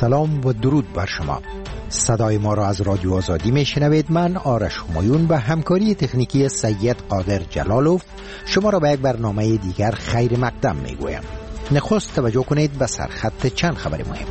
سلام و درود بر شما. صدای ما را از رادیو آزادی میشنوید. من آرش همایون و همکاری تکنیکی سید قادر جلالوف شما را به یک برنامه دیگر خیر مقدم میگویم. نخست توجه کنید به سرخط چند خبر مهم.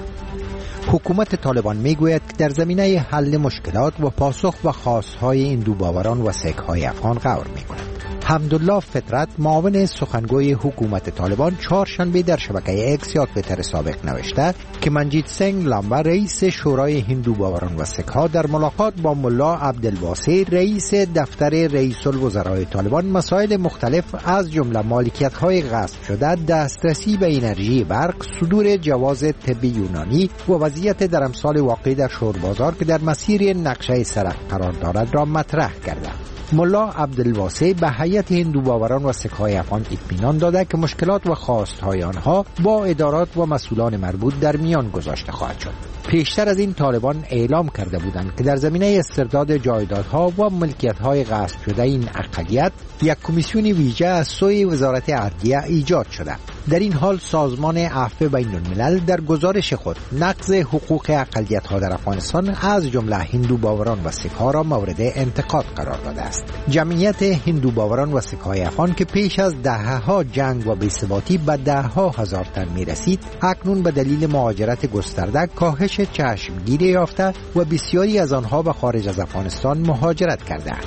حکومت طالبان میگوید که در زمینه حل مشکلات و پاسخ به خواستهای هندوباوران و سیک‌های افغان غور میکند. حمدالله فطرت معاون سخنگوی حکومت طالبان چهارشنبه در شبکه اکس یا توییتر سابق نوشته که منجیت سنگ لامبا رئیس شورای هندوباوران و سیک‌ها در ملاقات با ملا عبدالواسع رئیس دفتر رئیس الوزراء طالبان مسائل مختلف از جمله مالکیت‌های غصب شده، دسترسی به انرژی برق، صدور جواز طب یونانی و وضعیت در امسال واقع در شوربازار که در مسیر نقشه سرک قرار دارد را مطرح کرده. ملا عبدالواسع به هیئت هندوباوران و سیک‌های افغان اطمینان داده که مشکلات و خواستهای آنها با ادارات و مسئولان مربوط در میان گذاشته خواهد شد. پیشتر از این طالبان اعلام کرده بودند که در زمینه استرداد جایدادها و ملکیت‌های غصب شده این اقلیت یک کمیسیون ویژه از سوی وزارت عدلیه ایجاد شده. در این حال سازمان عفو بین الملل در گزارش خود نقض حقوق اقلیت‌ها در افغانستان از جمله هندوباوران و سیک‌ها را مورد انتقاد قرار داده است. جمعیت هندوباوران و سیک‌های افغان که پیش از دهه‌ها جنگ و بی‌ثباتی به ده‌ها هزار تن می‌رسید، اکنون به دلیل مهاجرت گسترده کاهش چشمگیری یافته و بسیاری از آنها به خارج از افغانستان مهاجرت کرده‌اند.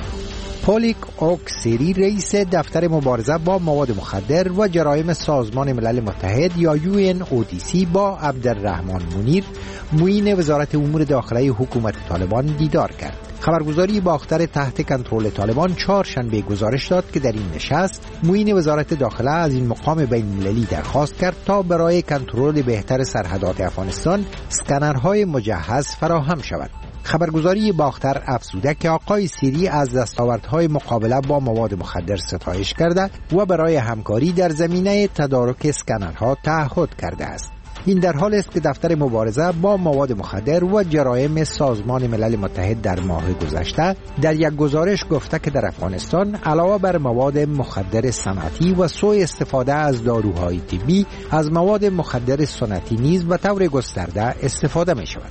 پولیک اوکسری رئیس دفتر مبارزه با مواد مخدر و جرایم سازمان ملل متحد یا UNODC با عبدالرحمن منیر معین وزارت امور داخلی حکومت طالبان دیدار کرد. خبرگزاری باختر تحت کنترل طالبان چهارشنبه گزارش داد که در این نشست معین وزارت داخله از این مقام بین المللی درخواست کرد تا برای کنترل بهتر سرحدات افغانستان اسکنرهای مجهز فراهم شود. خبرگزاری باختر افزوده که آقای سیری از دستاوردهای مقابله با مواد مخدر ستایش کرده و برای همکاری در زمینه تدارک اسکنرها تعهد کرده است. این در حال است که دفتر مبارزه با مواد مخدر و جرایم سازمان ملل متحد در ماه گذشته در یک گزارش گفته که در افغانستان علاوه بر مواد مخدر صنعتی و سوء استفاده از داروهای طبی، از مواد مخدر سنتی نیز به طور گسترده استفاده می شود.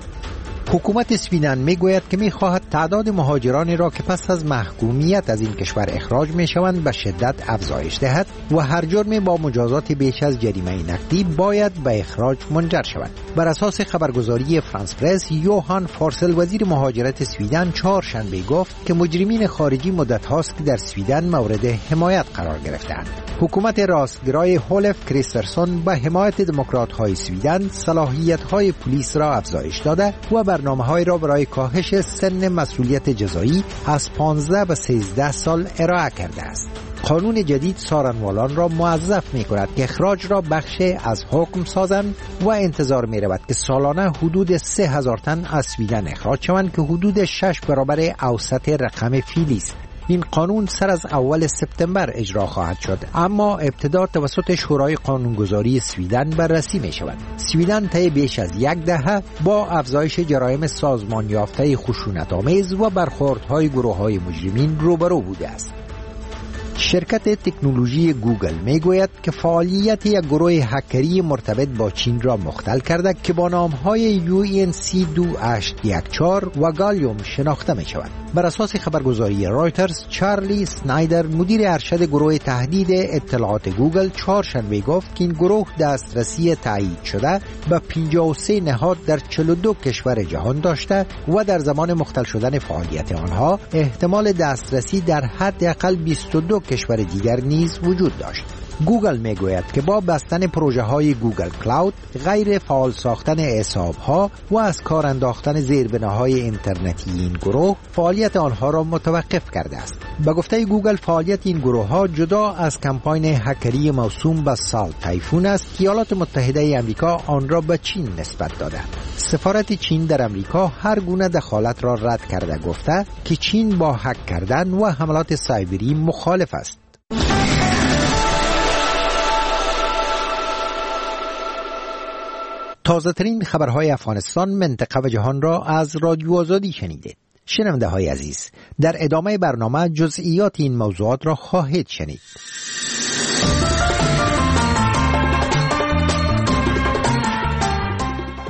حکومت سویدن میگوید که میخواهد تعداد مهاجرانی را که پس از محکومیت از این کشور اخراج میشوند به شدت افزایش دهد و هر جرمی با مجازات بیش از جریمه نقدی باید به اخراج منجر شود. بر اساس خبرگزاری فرانس پرس، یوهان فورسل وزیر مهاجرت سویدن چهارشنبه گفت که مجرمین خارجی مدت هاست که در سویدن مورد حمایت قرار گرفتند. حکومت راستگرای هولف کریسترسون به حمایت دموکرات‌های سویدن صلاحیت‌های پلیس را افزایش داده و برنامه‌های را برای کاهش سن مسئولیت جزایی از 15 به 13 سال ارائه کرده است. قانون جدید سارنوالان را موظف می‌کند که اخراج را بخشی از حکم سازند و انتظار می‌رود که سالانه حدود 3000 تن از سویدن اخراج شوند که حدود 6 برابر اوسط رقم فعلی است. این قانون سر از اول سپتامبر اجرا خواهد شد، اما ابتدا توسط شورای قانونگذاری سویدن بررسی می شود. سویدن طی بیش از یک دهه با افزایش جرایم سازمان یافته خشونت‌آمیز و برخوردهای گروه‌های مجرمین روبرو بوده است. شرکت تکنولوژی گوگل میگوید که فعالیت یک گروه هکری مرتبط با چین را مختل کرده که با نام‌های UNC2814 و گالیوم شناخته می شود. بر اساس خبرگزاری رایترز، چارلی سنایدر مدیر ارشد گروه تحدید اطلاعات گوگل چهارشنبه گفت که این گروه دسترسی تایید شده به 53 نهاد در 42 کشور جهان داشته و در زمان مختل شدن فعالیت آنها احتمال دسترسی در حداقل 22 کشور دیگر نیز وجود داشت. گوگل میگوید که با بستن پروژه های گوگل کلاود، غیر فعال ساختن حساب‌ها و از کار انداختن زیربناهای اینترنتی این گروه فعالیت آنها را متوقف کرده است. به گفته گوگل فعالیت این گروه ها جدا از کمپاین هکری موسوم به سال تایفون است که ایالات متحده آمریکا آن را به چین نسبت داده. سفارت چین در آمریکا هر گونه دخالت را رد کرده، گفته که چین با هک کردن و حملات سایبری مخالف است. تازه ترین خبرهای افغانستان، منطقه و جهان را از رادیو آزادی شنیدید. شنونده های عزیز، در ادامه برنامه جزئیات این موضوعات را خواهید شنید.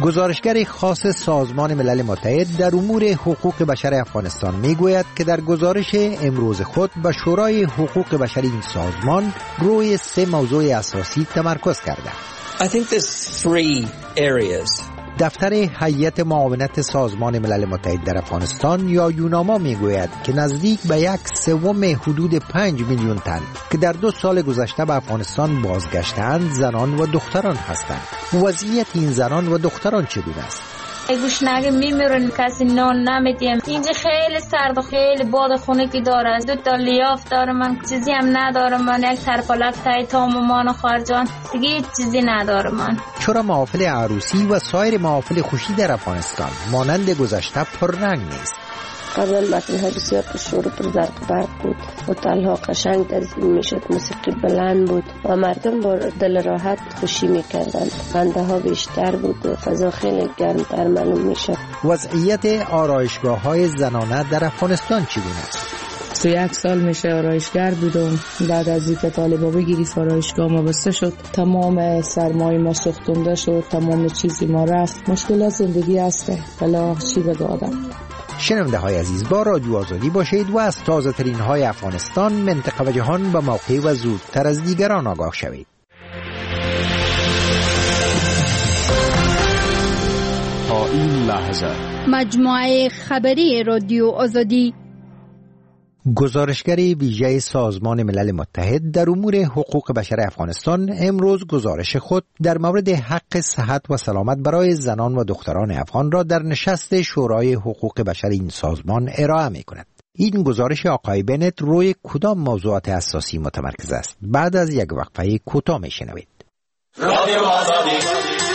گزارشگر خاص سازمان ملل متحد در امور حقوق بشر افغانستان میگوید که در گزارش امروز خود به شورای حقوق بشر این سازمان روی 3 موضوع اساسی تمرکز کرده. I think there's 3 areas. دفتر هیئت معاونت سازمان ملل متحد در افغانستان یا یوناما میگوید که نزدیک به 1/3 حدود 5 میلیون تن که در 2 سال گذشته به افغانستان بازگشتند زنان و دختران هستند. وضعیت این زنان و دختران چگونه است؟ گوشنگی میمیرن، کسی نان نمیدیم. اینجا خیلی سرد و خیلی باد خنکی داره. 2 لیاف دارم، من چیزی هم ندارم. من یک ترپلک تای تاممان و خارجان دیگه چیزی ندارم. من چرا محافل عروسی و سایر محافل خوشی در افغانستان مانند گذشته پررنگ نیست؟ قبل متن‌ها بسیار پرشور و پرزرق برق بود و تلها قشنگ تنظیم میشد، موسیقی بلند بود و مردم با دل راحت خوشی میکردند. خنده ها بیشتر بود و فضا خیلی گرمتر معلوم میشد. وضعیت آرایشگاه‌های زنانه در افغانستان چگونه است؟ 31 سال میشه آرایشگر بودم. بعد از اینکه طالبا بگیرید آرایشگاه ما بسته شد، تمام سرمایه ما سوختنده شد، تمام چیزی ما رفت. مشکلات زندگی هسته، بلا چی بگه آدم. شنونده های عزیز، با رادیو آزادی باشید و از تازه ترین های افغانستان، منطقه و جهان به موقع و زودتر از دیگران آگاه شوید. تا این لحظه مجموعه خبری رادیو آزادی. گزارشگر ویژه سازمان ملل متحد در امور حقوق بشر افغانستان امروز گزارش خود در مورد حق صحت و سلامت برای زنان و دختران افغان را در نشست شورای حقوق بشر این سازمان ارائه می کند. این گزارش آقای بنت روی کدام موضوعات اساسی متمرکز است؟ بعد از یک وقفه کوتاه می شنوید. رادیو آزادی.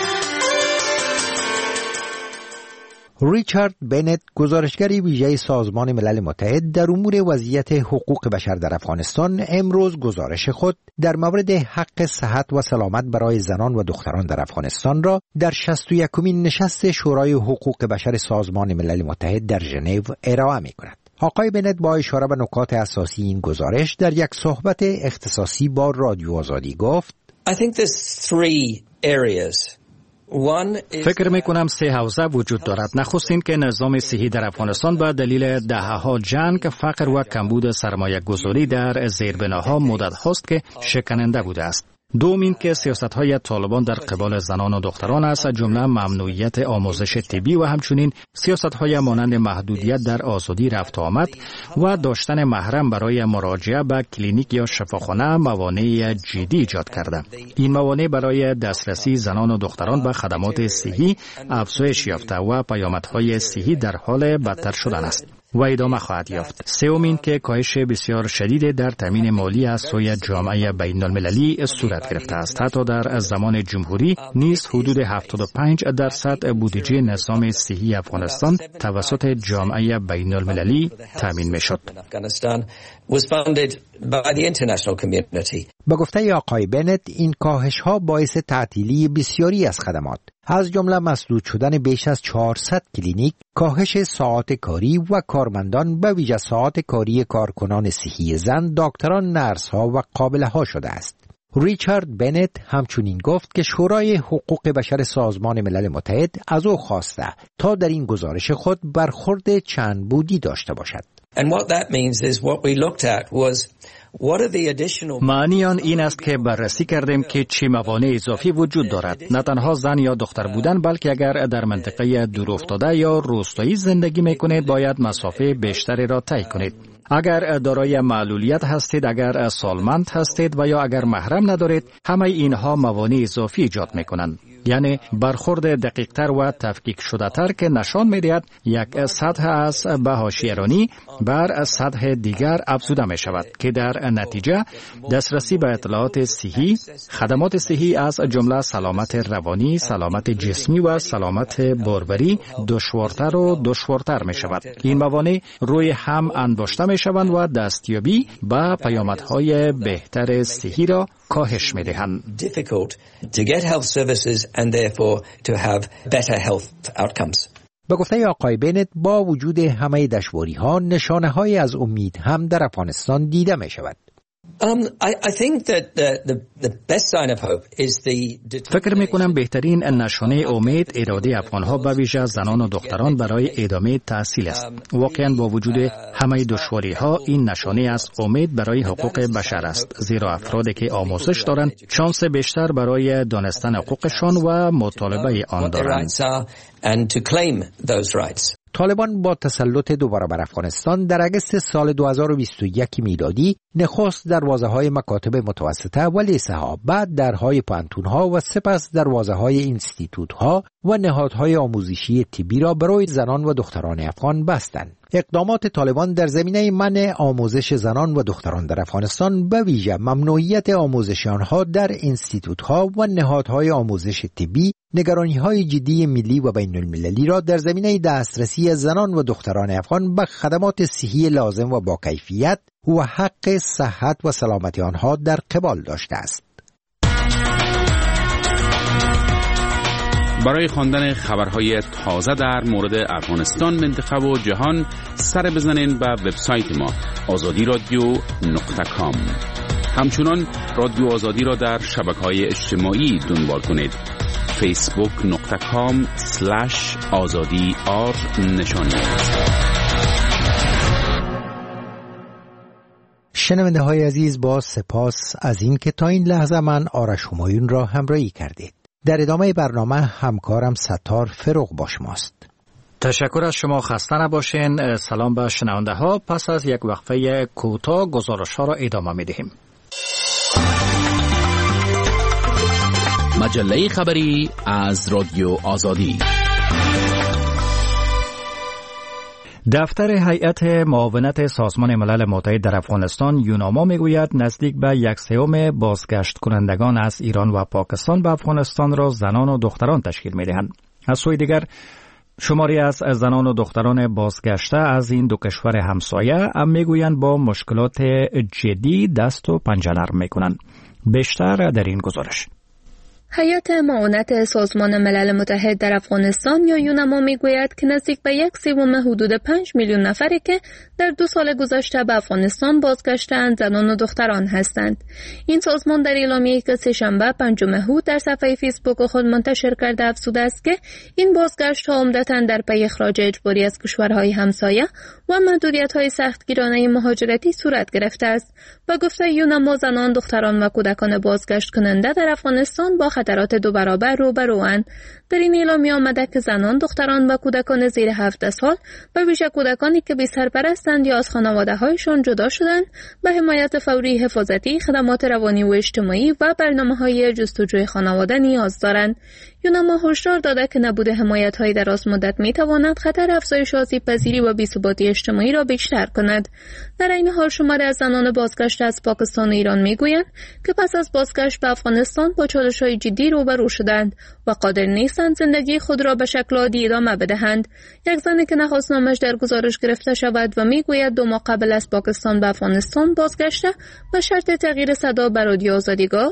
ریچارد بنت، گزارشگر ویژه سازمان ملل متحد در امور وضعیت حقوق بشر در افغانستان، امروز گزارش خود در مورد حق صحت و سلامت برای زنان و دختران در افغانستان را در 61مین نشست شورای حقوق بشر سازمان ملل متحد در ژنو ارائه می کند. آقای بنت با اشاره به نکات اساسی این گزارش در یک صحبت اختصاصی با رادیو آزادی گفت: I think there's 3 areas. فکر میکنم 3 حوزه وجود دارد. نخستین که نظام صحی در افغانستان به دلیل دهه‌ها جنگ، فقر و کمبود سرمایه گذاری در زیربناها مدت هاست که شکننده بوده است. دوم این که سیاست‌های طالبان در قبال زنان و دختران است، جمله ممنوعیت آموزش طبی و همچنین سیاست‌های مانند محدودیت در آزادی رفت و آمد و داشتن محرم برای مراجعه به کلینیک یا شفاخانه موانع جدی ایجاد کرده. این موانع برای دسترسی زنان و دختران به خدمات صحی افزایش یافته و پیامدهای صحی در حال بدتر شدن است و ادامه خواهد یافت. سوم این که کاهش بسیار شدید در تامین مالی از سوی جامعه بین المللی صورت گرفته است. حتی در زمان جمهوری نیز حدود 75% بودجه نظام صحی افغانستان توسط جامعه بین المللی تامین می شد. با گفته آقای بنت، این کاهش ها باعث تعطیلی بسیاری از خدمات، از جمله مسدود شدن بیش از 400 کلینیک، کاهش ساعات کاری و کارمندان به ویژه ساعات کاری کارکنان صحی زن، دکتران، نرس ها و قابله ها شده است. ریچارد بنت همچنین گفت که شورای حقوق بشر سازمان ملل متحد از او خواسته تا در این گزارش خود برخورد چند بودی داشته باشد. معنی آن این است که بررسی کردیم که چه موانع اضافی وجود دارد. نه تنها زن یا دختر بودن، بلکه اگر در منطقه دورافتاده یا روستایی زندگی میکنید باید مسافه بیشتری را طی کنید. اگر دارای معلولیت هستید، اگر سالمند هستید و یا اگر محرم ندارید، همه اینها موانع اضافی ایجاد میکنند. یعنی برخورد دقیق‌تر و تفکیک شده‌تر که نشان می‌دهد یک سطح از حاشیه‌رانی بر سطح دیگر افزوده می‌شود که در نتیجه دسترسی به اطلاعات صحی، خدمات صحی از جمله سلامت روانی، سلامت جسمی و سلامت باروری دشوارتر و دشوارتر می‌شود. این موانع روی هم انباشته می‌شوند و دستیابی به پیامدهای بهتر صحی را کاهش می‌دهند. and therefore to have better health outcomes. به گفته آقای بنت، با وجود همه دشواری‌ها، نشانه‌هایی از امید هم در افغانستان دیده می‌شود. فکر میکنم بهترین نشانه امید اراده افغانها به ویژه زنان و دختران برای ادامه تحصیل است. واقعا با وجود همه دشواری ها این نشانه از امید برای حقوق بشر است، زیرا افرادی که آموزش دارند شانس بیشتر برای دانستن حقوقشان و مطالبه آن دارند. طالبان با تسلط دوباره بر افغانستان در اگست سال 2021 میلادی نخست دروازه‌های مکاتب متوسطه و لیسه‌ها، بعد درهای پانتون‌ها و سپس دروازه‌های اینستیتوت‌ها و نهادهای آموزشی طبی را برای زنان و دختران افغان بستند. اقدامات طالبان در زمینه منع آموزش زنان و دختران در افغانستان به ویژه ممنوعیت آموزش آنها در اینستیتوت‌ها و نهادهای آموزش طبی نگرانی‌های جدی ملی و بین المللی را در زمینه دسترسی زنان و دختران افغان به خدمات صحی لازم و با کیفیت و حق صحت و سلامتی آنها در قبال داشته است. برای خواندن خبرهای تازه در مورد افغانستان، منطقه و جهان سر بزنین به وبسایت ما azadiradio.com. همچنان رادیو آزادی را در شبکه‌های اجتماعی دنبال کنید. facebook.com/azadi_r شنونده های عزیز، با سپاس از این که تا این لحظه من آرش همایون را همراهی کردید. در ادامه برنامه همکارم ستار فروغ با شماست. تشکر از شما، خسته نباشین. سلام به شنونده ها. پس از یک وقفه کوتاه گزارش ها را ادامه می دهیم. مجله خبری از رادیو آزادی. دفتر هیئت معاونت سازمان ملل متحد در افغانستان یوناما میگوید نزدیک به 1/3 بازگشت کنندگان از ایران و پاکستان به افغانستان را زنان و دختران تشکیل میدهند. از سوی دیگر شماری از زنان و دختران بازگشته از این دو کشور همسایه هم میگویند با مشکلات جدی دست و پنجه نرم میکنند. بیشتر در این گزارش. هیئت معاونت سازمان ملل متحد در افغانستان یا یوناما میگوید که نزدیک به 1/3 حدود 5 میلیون نفری که در 2 سال گذشته به افغانستان بازگشتند زنان و دختران هستند. این سازمان در اعلامیه‌ای که سه‌شنبه 5 مهر در صفحه فیسبوک خود منتشر کرده افزوده است که این بازگشت‌ها عمدتاً در پی اخراج اجباری از کشورهای همسایه و محدودیت‌های سختگیرانه مهاجرتی صورت گرفته است. با گفته یوناما، زنان، دختران و کودکان بازگشت کننده در افغانستان با خطرات 2 برابر روبروند. در این اعلامیه آمده که زنان، دختران و کودکان زیر 17 سال و ویژه کودکانی که بی سرپرستند یا از خانواده‌هایشان جدا شدند به حمایت فوری، حفاظتی، خدمات روانی و اجتماعی و برنامه‌های جستجوی خانواده نیاز دارند. یوناما هشدار داده که نبود حمایت‌های دراز مدت می‌تواند خطر افزایش آسیب‌پذیری و بی‌ثباتی اجتماعی را بیشتر کند. در این حال شماری از زنان بازگشته از پاکستان و ایران می‌گویند که پس از بازگشت به افغانستان با چالش‌های جدی روبرو شدند و قادر نیستند زندگی خود را به شکل عادی ادامه بدهند. یک زنی که نخواست نامش در گزارش گرفته شود و می‌گوید 2 ماه قبل از پاکستان به افغانستان بازگشته و شرط تغییر صدا به رادیو آزادی گفت: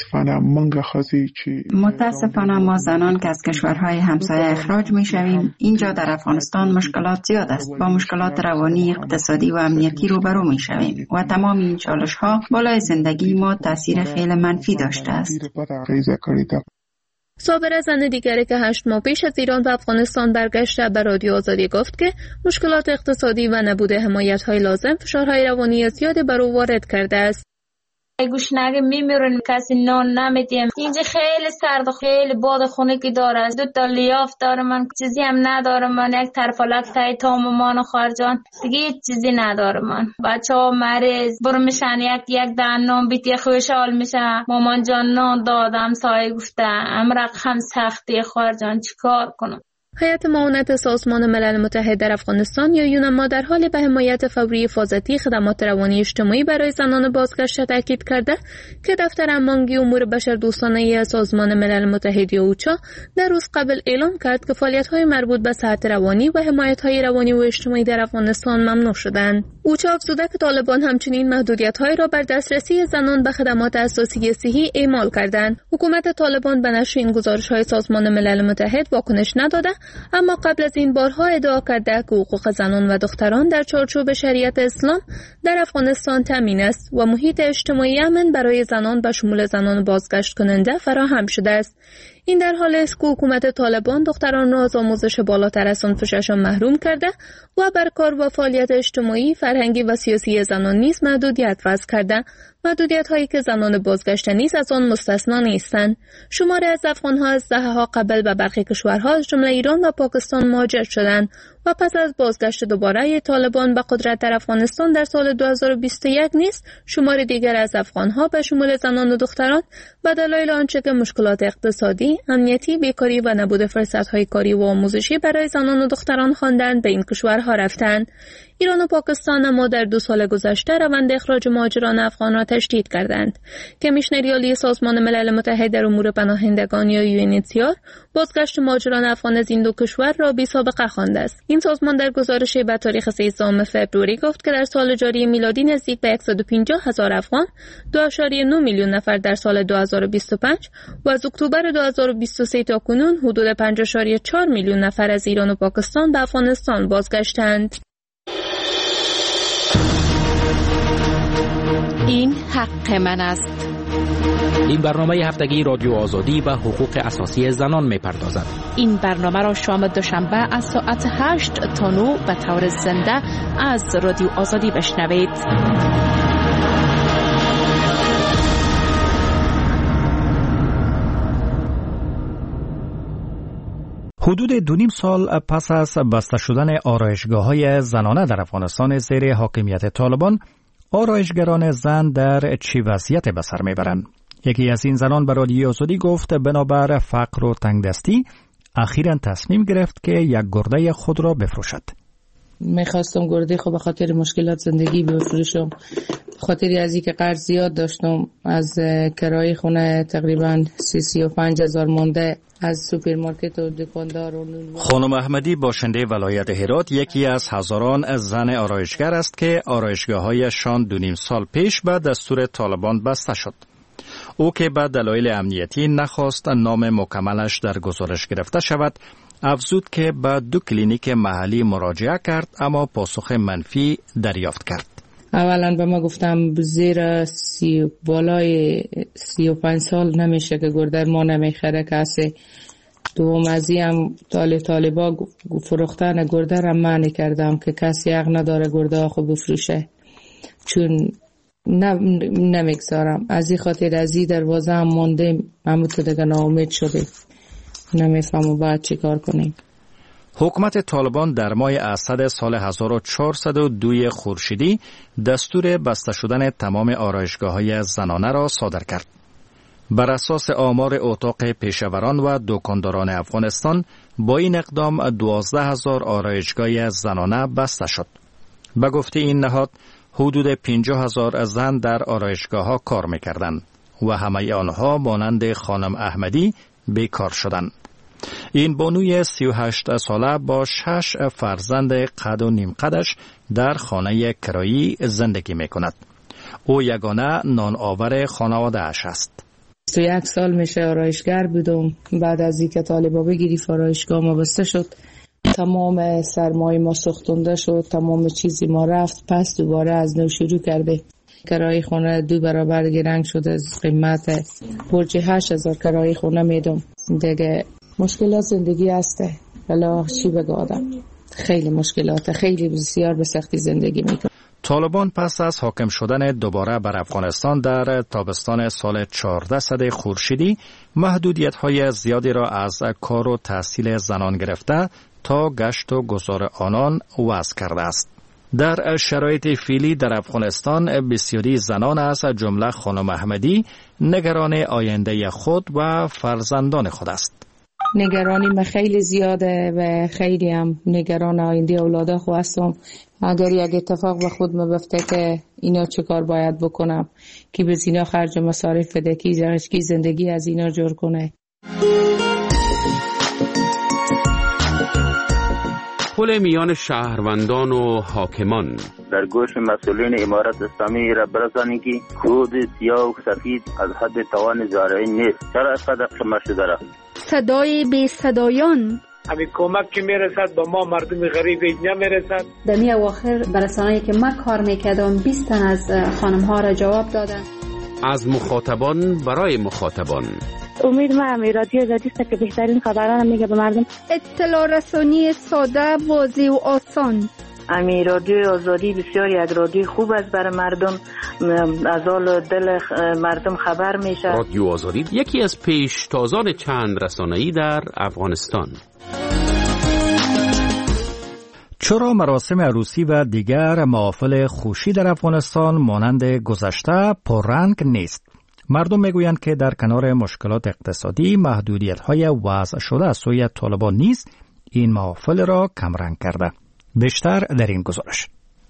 متاسفانه ما زنان که از کشورهای همسایه اخراج می‌شویم اینجا در افغانستان مشکلات زیاد است. با مشکلات روانی، اقتصادی و امنیتی روبرو می‌شویم و تمام این چالش‌ها بالای زندگی ما تاثیر خیلی منفی داشته است. صابره، زن دیگری که 8 ماه پیش از ایران به افغانستان برگشته، به رادیو آزادی گفت که مشکلات اقتصادی و نبود حمایت‌های لازم فشارهای روانی زیاد بر او وارد کرده است. گوشنگه میمیرن، کسی نان نمیدیم. اینجا خیلی سرد و خیلی باد خنکی داره. 2 تا لیاف داره، من چیزی هم ندارم. من یک طرفالک تای تام مامان خارجان دیگه چیزی ندارم. من بچه‌ها مریض برو میشن، یک دان نان بیتی خوشحال میشه. مامان جان نان دادم، سایه گفته امرق هم سختی خارجان چیکار کنم. هیئت معاونت سازمان ملل متحد در افغانستان یا یوناما در حال به حمایت فوری، حفاظتی، خدمات روانی اجتماعی برای زنان بازگشته تاکید کرده که دفتر امانگی امور بشر دوستانه سازمان ملل متحد یا اوچا در روز قبل اعلام کرد که فعالیت‌های مربوط به صحت روانی و حمایت‌های روانی و اجتماعی در افغانستان ممنوع شدند. اوچا افزوده که طالبان همچنین محدودیت‌های را بر دسترسی زنان به خدمات اساسی صحی اعمال کردند. حکومت طالبان به نشر این گزارش‌های سازمان ملل متحد واکنش نداده اما قبل از این بارها ادعا کرده که حقوق زنان و دختران در چارچوب شریعت اسلام در افغانستان تامین است و محیط اجتماعی امن برای زنان به شمول زنان بازگشت کننده فراهم شده است. این در حالی است که حکومت طالبان دختران را از آموزش بالاتر از صنف ششم محروم کرده و بر کار و فعالیت اجتماعی، فرهنگی و سیاسی زنان نیز محدودیت وضع کرده. محدودیت‌هایی که زنان بازگشته نیز از آن مستثنا نیستند. شماری از افغان‌ها از دهه‌ها قبل به برخی کشورها از جمله ایران و پاکستان مهاجر شدند و پس از بازگشت دوباره طالبان به قدرت در افغانستان در سال 2021 نیز شماری دیگر از افغان‌ها به شمول زنان و دختران به دلایل آنچه که مشکلات اقتصادی، امنیتی، بیکاری و نبود فرصت‌های کاری و آموزشی برای زنان و دختران خواندند به این کشورها رفتند. ایران و پاکستان اما در 2 سال گذشته روند اخراج مهاجران افغان را تشدید کردند. کمیشنری عالی سازمان ملل متحد در امور پناهندگان یا UNHCR بازگشت مهاجران افغان از این 2 کشور را بی‌سابقه خوانده است. این سازمان در گزارشی به تاریخ 13 فوریه گفت که در سال جاری میلادی نزدیک به 150,000 افغان، 2.9 میلیون نفر در سال 2025 و از اکتبر 2023 تا کنون حدود 5.4 میلیون نفر از ایران و پاکستان به افغانستان بازگشتند. این حق من است. این برنامه هفتگی رادیو آزادی و حقوق اساسی زنان می‌پردازد. این برنامه را شام دوشنبه از ساعت 8 تا 9 به طور زنده از رادیو آزادی بشنوید. حدود 2.5 سال پس از بسته شدن آرایشگاه‌های زنانه در افغانستان زیر حاکمیت طالبان، آرایشگران زن در چه وضعیت به سر میبرند؟ یکی از این زنان به رادیو آزادی گفت بنابر فقر و تنگدستی اخیراً تصمیم گرفت که یک گرده خود را بفروشد. میخواستم گرده خود به خاطر مشکلات زندگی بفروشم، خاطری از اینکه قرض زیاد داشتم، از کرایه خونه تقریبا 35,000 مونده، از سوپرمارکت و دکاندار و خانم احمدی باشنده ولایت هرات یکی از هزاران زن آرایشگر است که آرایشگاه‌هایشان 2.5 سال پیش به دستور طالبان بسته شد. او که به دلایل امنیتی نخواست نام مکملش در گزارش گرفته شود، افزود که به 2 کلینیک محلی مراجعه کرد اما پاسخ منفی دریافت کرد. اولا به ما گفتم زیر بالای 35 سال نمیشه که گرده ما نمیخره کسی. دوم ازی هم طالبا فروختن گرده را منع کردم که کسی حق نداره گرده خود بفروشه، چون نمیگذارم. از این خاطر از این دروازه هم مانده، همونطور دیگه ناامید شده، نمیفهمم باید چی کار کنیم. حکومت طالبان در ماه اسد سال 1402 خورشیدی دستور بسته شدن تمام آرایشگاه‌های زنانه را صادر کرد. بر اساس آمار اتاق پیشوران و دکانداران افغانستان با این اقدام 12,000 آرایشگاه زنانه بسته شد. به گفته این نهاد حدود 50,000 زن در آرایشگاه‌ها کار می‌کردند و همه آنها مانند خانم احمدی بیکار شدند. این بانوی 38 ساله با 6 فرزند قد و نیم قدش در خانه کرایی زندگی می کند. او یگانه نان آور خانواده اش است. 21 سال میشه آرایشگر بودم. بعد از اینکه طالبا بگیرید آرایشگاه ما بسته شد، تمام سرمایه ما سوختونده شد، تمام چیزی ما رفت، پس دوباره از نو شروع کرده. کرایه خونه 2 برابر گرنگ شده از قیمت. برج 8,000 کرایه خونه میدم. دیگه مشکلات زندگی هسته، حالا چی بگم آدم، خیلی مشکلات، خیلی بسیار به سختی زندگی میکنه. طالبان پس از حاکم شدن دوباره بر افغانستان در تابستان سال 1400 خورشیدی محدودیت‌های زیادی را از کار و تحصیل زنان گرفته تا گشت و گذار آنان وضع کرده است. در شرایط فعلی در افغانستان بسیاری زنان از جمله خانم احمدی نگران آینده خود و فرزندان خود است. نگرانی من خیلی زیاده و خیلی هم نگران آینده اولادا خود هستم. اگر یک اتفاق به خود بیفته که اینا چه کار باید بکنم که به اینا خرج مصارف بده، کی زندگی از اینا جور کنه. پل میان شهروندان و حاکمان در گوش مسئولین امارت اسلامی را برسانید که کود سیاه و سفید از حد توان زارعین نیست. چرا قدر شما شده را؟ صدای بی صدایان، همین کمک که میرسد به ما مردم غریب نمیرسد. در می اواخر برسانه‌ای که من کار میکردم 20 تن از خانم ها را جواب دادن. از مخاطبان برای مخاطبان. امید من رادیو آزادی است که بهترین خبران میگه به مردم. اطلاع رسانی ساده، واضح و آسان. امی رادیو آزادی بسیار یک رادیو خوب است برای مردم، از حال دل مردم خبر میشه. رادیو آزادی یکی از پیشتازان چند رسانه‌ای در افغانستان. چرا مراسم عروسی و دیگر محافل خوشی در افغانستان مانند گذشته پررنگ نیست؟ مردم میگویند که در کنار مشکلات اقتصادی، محدودیت‌های وضع شده از سوی طالبان نیز این محافل را کمرنگ کرده. بیشتر در این گزارش.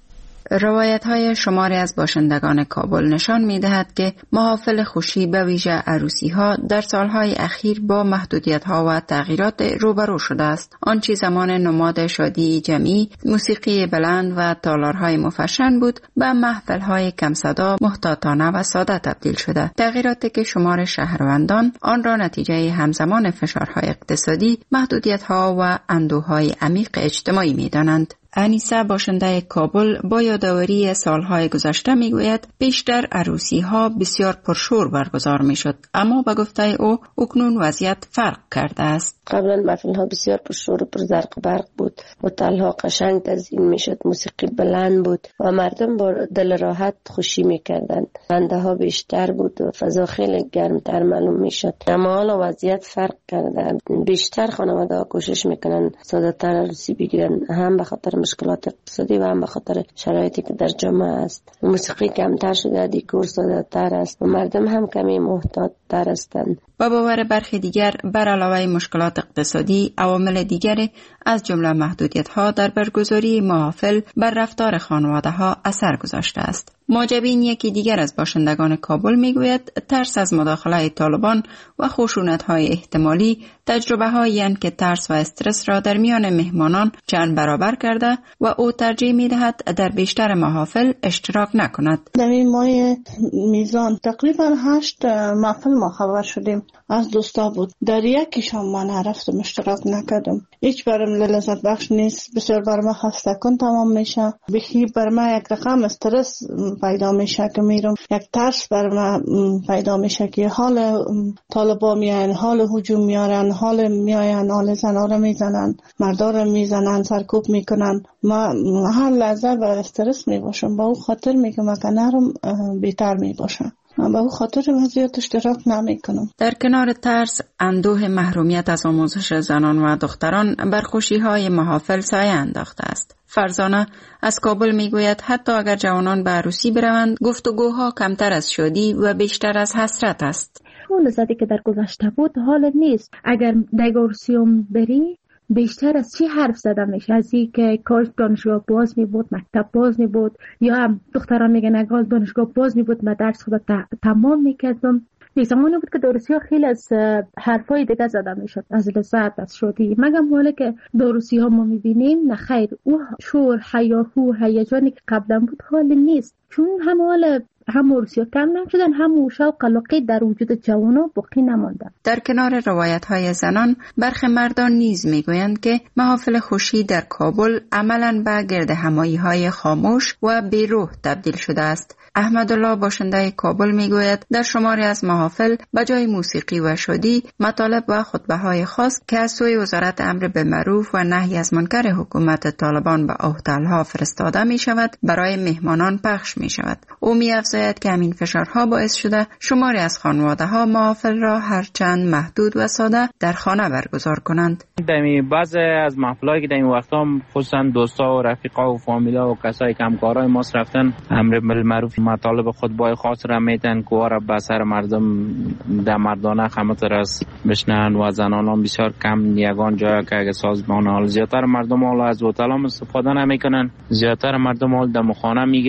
روایت‌های شماری از باشندگان کابل نشان می‌دهد که محافل خوشی به ویژه عروسی‌ها در سالهای اخیر با محدودیت‌ها و تغییرات روبرو شده است. آنچه زمان نماد شادی جمعی، موسیقی بلند و تالارهای مفشن بود، به محفل‌های کم صدا، محتاطانه و ساده تبدیل شده. تغییراتی که شمار شهروندان آن را نتیجه همزمان فشارهای اقتصادی، محدودیت‌ها و اندوه‌های عمیق اجتماعی می‌دانند. انیسه باشنده کابل با یادآوری سالهای گذشته میگوید بیشتر عروسی‌ها بسیار پرشور برگزار میشد، اما به گفته او اکنون وضعیت فرق کرده است. قبلا محفل‌ها بسیار پرشور و پرزرق برق بود، هتل‌ها قشنگ تزیین میشد، موسیقی بلند بود و مردم با دل راحت خوشی میکردند. بنده‌ها بیشتر بود و فضا خیلی گرمتر معلوم میشد. اما حالا وضعیت فرق کرده. بیشتر خانواده‌ها کوشش میکنن ساده‌تر عروسی بگیرن، هم به خاطر مشکلات اقتصادی و هم به خاطر شرایطی که در جامعه است. موسیقی کمتر شده، دیکور ساده‌تر است و مردم هم کمی محتاط‌تر هستند. با باور برخی دیگر بر علاوه مشکلات اقتصادی، عوامل دیگری از جمله محدودیت‌ها در برگزاری محافل بر رفتار خانواده‌ها اثر گذاشته است. معجبین یکی دیگر از باشندگان کابل میگوید ترس از مداخله طالبان و خشونت‌های احتمالی تجربه‌هایی اند که ترس و استرس را در میان مهمانان چند برابر کرده و او ترجیح می‌دهد در بیشتر محافل اشتراک نکند. در این ماه میزان تقریبا 8 محفل ما خبر شدیم از دوستا بود. در یکیشان من نرفتم، اشتراک نکردم. هیچ برام لذت بخش نیست، بسیار بر ما خسته کن تمام میشه. بخی بر ما یک رقم استرس پیدا میشه که میرم، یک ترس بر ما پیدا میشه که حال طالبا میان، حال هجوم میارن، حال میاین، حال زنا رو میزنن، مردا رو میزنن، سرکوب میکنن. ما هر لحظه بر استرس میباشم، با او خاطر میگم که نرم بهتر میباشم. من با او خاطر وضعیت اشتراک نمیکنم. در کنار ترس، اندوه محرومیت از آموزش زنان و دختران بر خوشی‌های محافل سایه انداخته است. فرزانه از کابل میگوید حتی اگر جوانان به عروسی بروند، گفتگوها کمتر از شادی و بیشتر از حسرت است. اون لذتی که در گذشته بود حال نیست. اگر در عروسیوم بری بیشتر از چی حرف زده میشه؟ از این که کار دانشگاه باز می بود، مکتب باز می بود، یا هم دختران میگن اگر دانشگاه باز می بود من درس خود تمام میکردم. یک زمانی بود که عروسی‌ها خیلی از حرفای دیگه زده میشد، از لذت، از شادی. مگم حالا که عروسی‌ها ما میبینیم نه خیر، او شور، هیاهو، هیجانی که قبلا بود حال نیست، چون هم حال هم عروسی‌ها کم نشدن، هم شوق علاقه در وجود جوان‌ها باقی نمانده. در کنار روایت‌های زنان، برخی مردان نیز میگویند که محافل خوشی در کابل عملاً به گرد همایی‌های خاموش و بی‌روح تبدیل شده است. احمدالله باشنده کابل میگوید در شماری از محافل به جای موسیقی و شادی، مطالب و خطبه‌های خاص که از سوی وزارت امر بالمعروف و نهی از منکر حکومت طالبان به هتل‌ها فرستاده می شود برای مهمانان پخش می شود. او می افزاید که همین فشارها باعث شده شماری از خانواده‌ها محافل را هرچند محدود و ساده در خانه برگزار کنند. در بعضی از محفلایی که در این وقتا خصوصا دوستا و رفیقا و فامیلا و کسایی که همکارای ما رفتن امر بالمعروف مطالب خطبه‌های خاص را میتن که را به سر مردم در مردانه خمتر از بشنن و زنان بسیار کم یگان جایی که اگه سازمان حال زیادتر مردم حالا از هتل‌ها استفاده نمیکنن، زیادتر مردم حال در خانه میگیرن.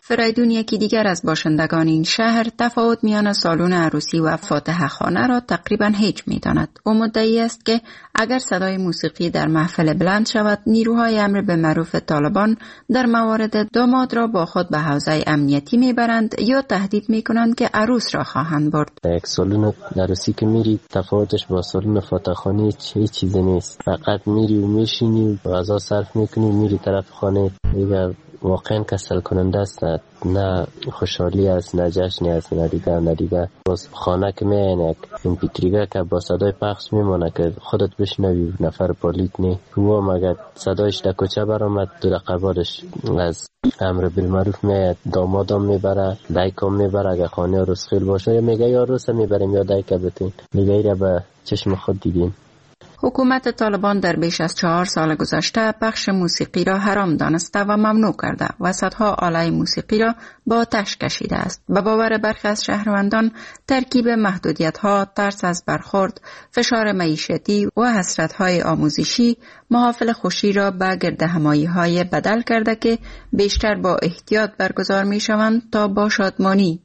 فریدون یکی دیگر از باشندگان این شهر تفاوت میان سالن عروسی و فاتحه خانه را تقریبا هیچ می‌داند. او مدعی است که اگر صدای موسیقی در محفل بلند شود، نیروهای امر به معروف طالبان در موارد داماد را با خود به حوزه امنیتی میبرند یا تهدید میکنند که عروس را خواهند برد. یک سالن عروسی که میری تفاوتش با سالن فاتحه خانه هیچ چیزی نیست. فقط میری و میشینی و غذا صرف میکنی میری طرف خانه. دیگه واقعا کسل کننده است، نه خوشحالی است، نه جشنی است، نه دیگه باز خانه که میاین یک امپیتریگه که با صدای پخش میمونه که خودت بشنوی، نفر پالیت نی و مگر صدایش در کوچه برآمد 2 دقیقه بعدش از امر بالمعروف میاد دامادم میبره، دایکم میبره، اگه خانه عروس خیل باشه یا میگه یا عروس میبریم یا دایکه بتین، میگه ایره به چشم خود دیدیم. حکومت طالبان در بیش از 4 سال گذشته پخش موسیقی را حرام دانسته و ممنوع کرده و صدها آله موسیقی را با آتش کشیده است. به باور برخی از شهروندان ترکیب محدودیت‌ها، ترس از برخورد، فشار معیشتی و حسرت‌های آموزشی محافل خوشی را به گردهمایی‌های بدل کرده که بیشتر با احتیاط برگزار می‌شوند تا با شادمانی.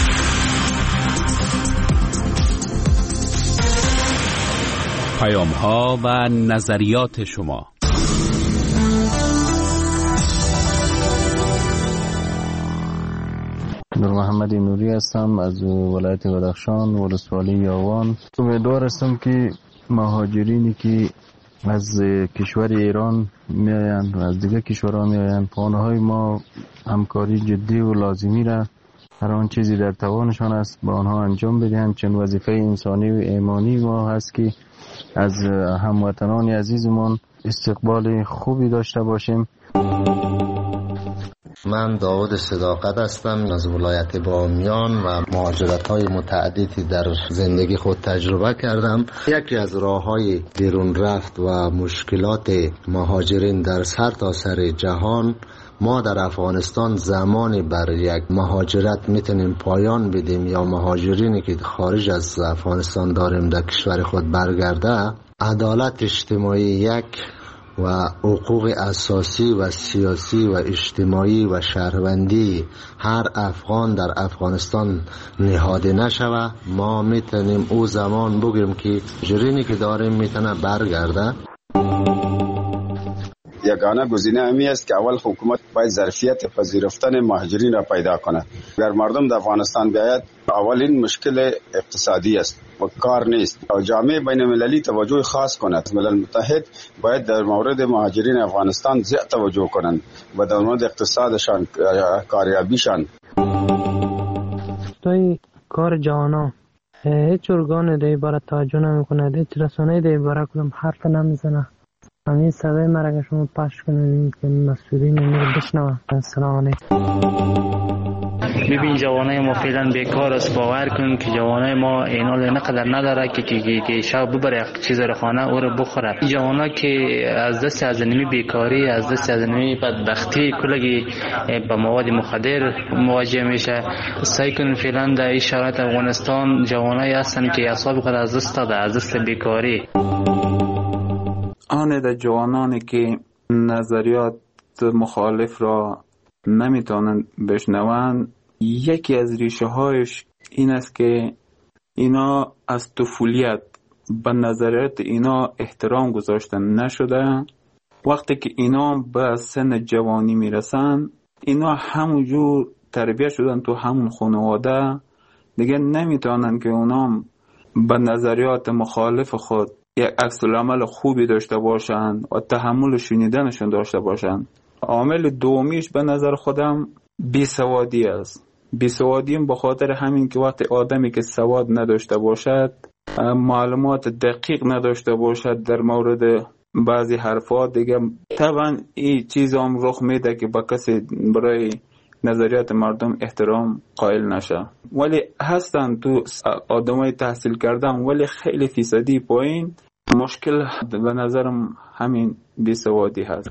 پیام‌ها و نظریات شما. نور محمد نوری هستم از ولایت بدخشان، ولسوالی یاوان. امیدوار هستم که مهاجرینی که از کشور ایران میآیند و از دیگر کشورها میآیند با آنهای ما همکاری جدی و لازمی را هر آن چیزی در توانشان است با آنها انجام بدهند، چون وظیفه انسانی و ایمانی ما هست که از هموطنان عزیزمان استقبال خوبی داشته باشیم. من داود صداقت هستم از ولایت بامیان و مهاجرت‌های متعددی در زندگی خود تجربه کردم. یکی از راه‌های بیرون رفت و مشکلات مهاجرین در سرتاسر جهان، ما در افغانستان زمانی بر یک مهاجرت میتونیم پایان بدیم یا مهاجرینی که خارج از افغانستان داریم در کشور خود برگرده، عدالت اجتماعی یک و حقوق اساسی و سیاسی و اجتماعی و شهروندی هر افغان در افغانستان نهاده نشوه، ما میتونیم او زمان بگیم که مهاجرینی که داریم میتونه برگرده. یگانه گزینه همی است که اول حکومت باید ظرفیت پذیرفتن مهاجرین را پیدا کند. اگر مردم در افغانستان بیاید، اولین مشکل اقتصادی است و کار نیست. جامعه بین المللی توجه خاص کند. ملل متحد باید در مورد مهاجرین افغانستان زیاد توجه کنند و در مورد اقتصادشان، کاریابیشان. توی کار جوانا هیچ ارگان در عبارت توجه نمی کند، هیچ رسانه در عبارت کدام حرف نمیزنه. همین صدای مرا شما پخش کنید که مسئولین رو بشنوه. السلام علیکم. ببین جوانای ما فعلا بیکار است. باور کن که جوانای ما اینال نقدر نداره که شب ببره چیز رو خانه او رو بخوره. جوانا که از دست از نمی بیکاری، از دست از نمی بدبختی کلگی با مواد مخدر مواجه میشه. سعی کن فعلا در این شرایط افغانستان جوانای هستن که اعصاب خود از دست داده، از دست بیکاری. آن در جوانانی که نظریات مخالف را نمیتونن بشنوند، یکی از ریشه هایش این است که اینا از طفولیت به نظریات اینا احترام گذاشتن نشده. وقتی که اینا به سن جوانی میرسن، اینا همونجور تربیت شدن تو همون خانواده، دیگه نمیتونن که اونا به نظریات مخالف خود یک عکس العمل خوبی داشته باشند و تحمل شنیدنشون داشته باشند. عامل دومیش به نظر خودم بیسوادی است. بیسوادی به خاطر همین که وقتی آدمی که سواد نداشته باشد، معلومات دقیق نداشته باشد در مورد بعضی حرفات، دیگه طبعا این چیز هم رخ میده که با کسی برای نظریات مردم احترام قائل نشه. ولی هستن تو آدمای تحصیل کردن ولی خیلی فیصدی پایین. مشکل به نظرم همین بیسوادی هست.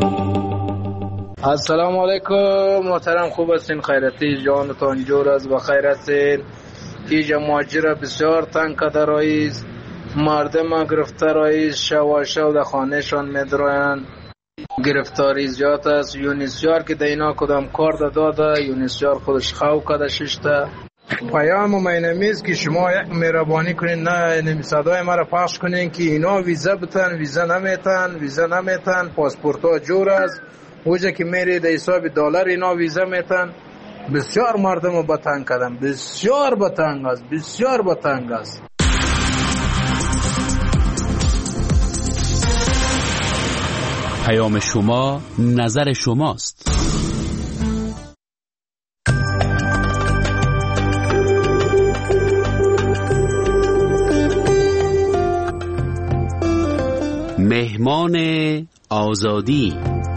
السلام علیکم محترم، خوب هستین؟ خیرتی جانتان جور از بخیر هستین؟ اینجا مهاجر بسیار تنگ کده رئیس، مردم گرفته رئیس، شو در خانهشان میدروین. گرفتاری زیاد است. یونیسیار که دینا کدام کار داده، یونیسیار خودش خواهو کده ششته. پیام مینمیز که شما یک مهربانی کنین، نه صدای ما را پخش کنین که اینا ویزا بتن، ویزا نمیتن، پاسپورت ها جور است. اوجا که میری در حساب دلار اینا ویزا میتن. بسیار مردم رو بتنگ کردن، بسیار بتنگ است. پیام شما، نظر شماست. مهمان آزادی.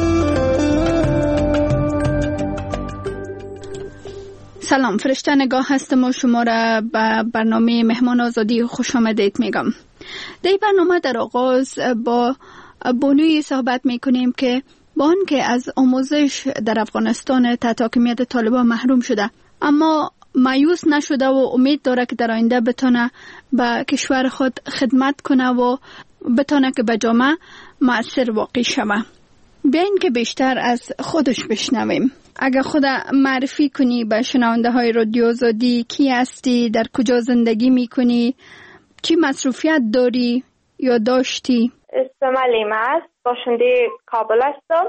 سلام، فرشته نگاه هستم و شما را به برنامه مهمان آزادی خوش آمدید میگم. در برنامه در آغاز با بانوی صحبت میکنیم که با آنکه از آموزش در افغانستان تحت حاکمیت طالبان محروم شده، اما مایوس نشده و امید داره که در آینده بتونه به کشور خود خدمت کنه و بتونه که به جامعه مؤثر واقع شوه. بیاین که بیشتر از خودش بشنویم. اگر خود معرفی کنی به شنونده های رادیو آزادی، کی هستی، در کجا زندگی میکنی، چی مصروفیت داری یا داشتی؟ اسم علیمه است، باشنده کابل هستم.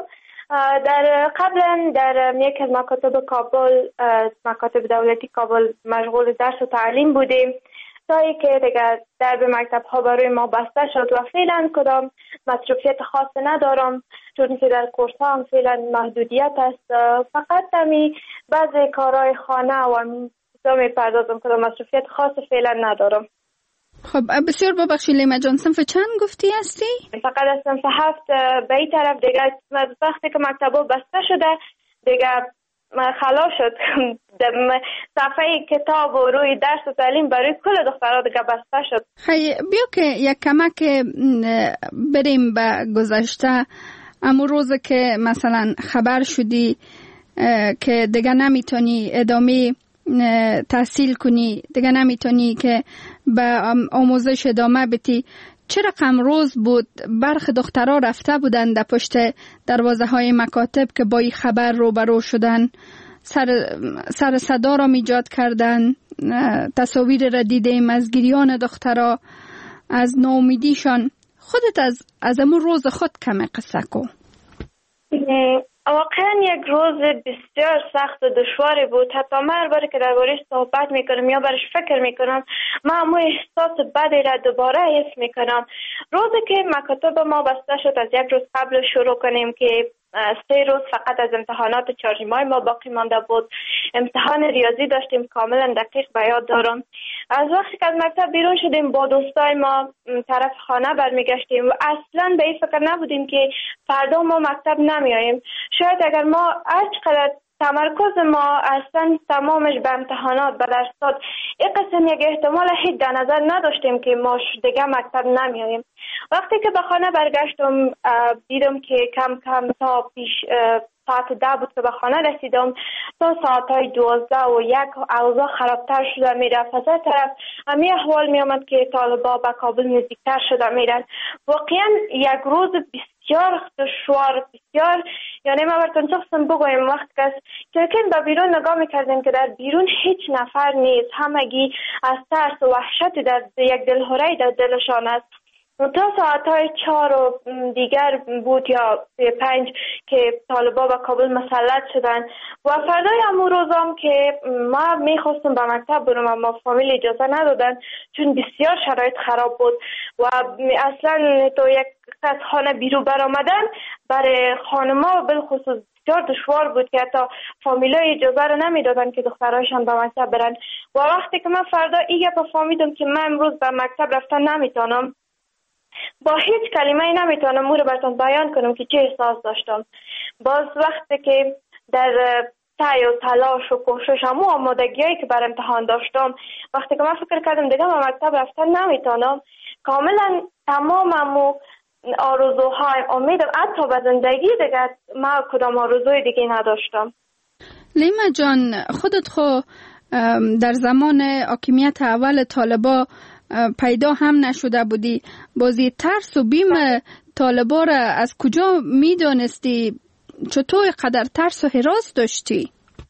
قبلا در یک از مکاتب کابل، مکاتب دولتی کابل مشغول درس و تعلیم بودیم تا که دیگر درب مکتب ها برای ما بسته شد و فعلا کدام مصروفیت خاص ندارم، چون که در کورس هم فعلا محدودیت است. فقط همی بعضی کارهای خانه و می پردازم، کدام مصروفیت خاص فعلا ندارم. خب بسیار ببخشید لیما جان، صنف چند گفتی هستی؟ فقط از صنف 7 به این طرف. دیگه وقتی که مکتبا بسته شده دیگه خلاص شد. صفحه کتاب و روی درس و تعلیم برای کل دخترها دیگه بسته شد. خیلی بیا که یک کمک بریم به گذشته. اما روز که مثلا خبر شدی که دیگه نمیتونی ادامه تحصیل کنی، دیگه نمیتونی که به آموزش ادامه بدی، چه رقم روز بود؟ برخی دخترها رفته بودن در پشت دروازه های مکاتب که با این خبر روبرو شدن، سر صدا را ایجاد کردن. تصاویر را دیدیم از گریان دخترها، از ناامیدیشان. خودت از امون روز خود کم قصه کن. واقعا یک روز بسیار سخت و دشواری بود. حتی من هر باری که درباره‌اش صحبت میکنم یا برش فکر میکنم، من همون احساس بدی را دوباره حس میکنم. روزی که مکاتب ما بسته شد، از یک روز قبل شروع کنیم که 3 روز فقط از امتحانات 4 ماه ما باقی مانده بود. امتحان ریاضی داشتیم، کاملا دقیق به یاد دارم. از وقتی که از مکتب بیرون شدیم با دوستای ما طرف خانه برمیگشتیم و اصلا به این فکر نبودیم که فردا ما مکتب نمیاییم. شاید اگر ما هرچقدر تمرکز ما اصلا تمامش به امتحانات، به درسات، این قسم یک احتمال هیچ در نظر نداشتیم که ما دیگه مکتب نمیاییم. وقتی که به خانه برگشتم دیدم که کم کم تا پیش ساعت 10 بود که به خانه رسیدم، تا ساعتهای 12 و 1 اوضاع خرابتر شده میرفت. از این طرف همین احوال می آمد که طالبا به کابل نزدیکتر شده میرن. واقعا یک روز بسیار دشوار، بسیار، یعنی ما براتون چخصم بگویم وقت که به بیرون نگاه میکردیم که در بیرون هیچ نفر نیست، همگی از ترس و وحشت در یک دلهوره در دلشان است. تا ساعتهای 4 و دیگر بود یا 5 که طالبا به کابل مسلط شدن و فردای همون روزام که ما میخواستم به مکتب برم اما فامیل اجازه ندادن چون بسیار شرایط خراب بود و اصلا تو یک از خانه بیرون برآمدن برای خانما بالخصوص بسیار دشوار بود که حتی فامیلای اجازه رو نمیدادن که دخترایشان به مکتب برن. و وقتی که من فردا این گپ فهمیدم که من امروز به مکتب رفتن نمیتونم، با هیچ کلمه‌ای نمیتونم او رو براتون بیان کنم که چه احساس داشتم. باز وقتی که در سعی و تلاش و کوشش همو آمادگیایی که بر امتحان داشتم، وقتی که من فکر کردم دیگه به مکتب رفتن نمیتونم، کاملا تمام همو آرزوهای امیدم حتی به زندگی دیگه من کدام آرزوی دیگه نداشتم. لیما جان، خودت خو در زمان حاکمیت اول طالبا پیدا هم نشده بودی، بازی ترس و بیم طالبا را از کجا میدانستی؟ چطور قدر ترس و هراس داشتی؟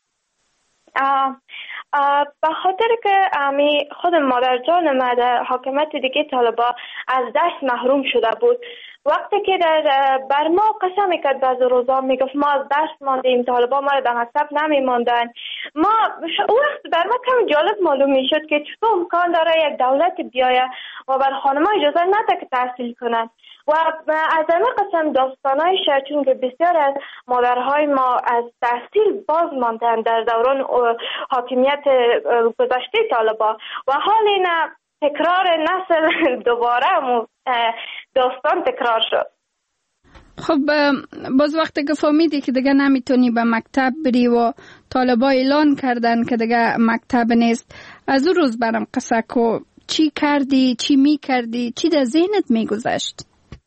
به خاطر که خود مادر جان ما در حاکمیت دیگه طالبا از درس محروم شده بود. وقتی که بر ما قسم میکرد بعض روزا میگفت ما از درس ماندیم، طالبا ما را در مکتب نمیماندن. وقت بر ما کم جالب معلوم میشد که چطور امکان داره یک دولت بیایه و بر خانم‌ها اجازه نده که تحصیل کنند. و از این قسم داستانای شد، چون که بسیار از مادرهای ما از تحصیل باز ماندن در دوران حاکمیت گذشته طالبا و حال این تکرار نسل دوباره داستان تکرار شد. خب باز وقتی که فهمیدی که دیگه نمیتونی به مکتب بری و طالبا اعلان کردن که دیگه مکتب نیست، از اون روز برام قصه کو، چی کردی، چی میکردی، چی در ذهنت میگذشت؟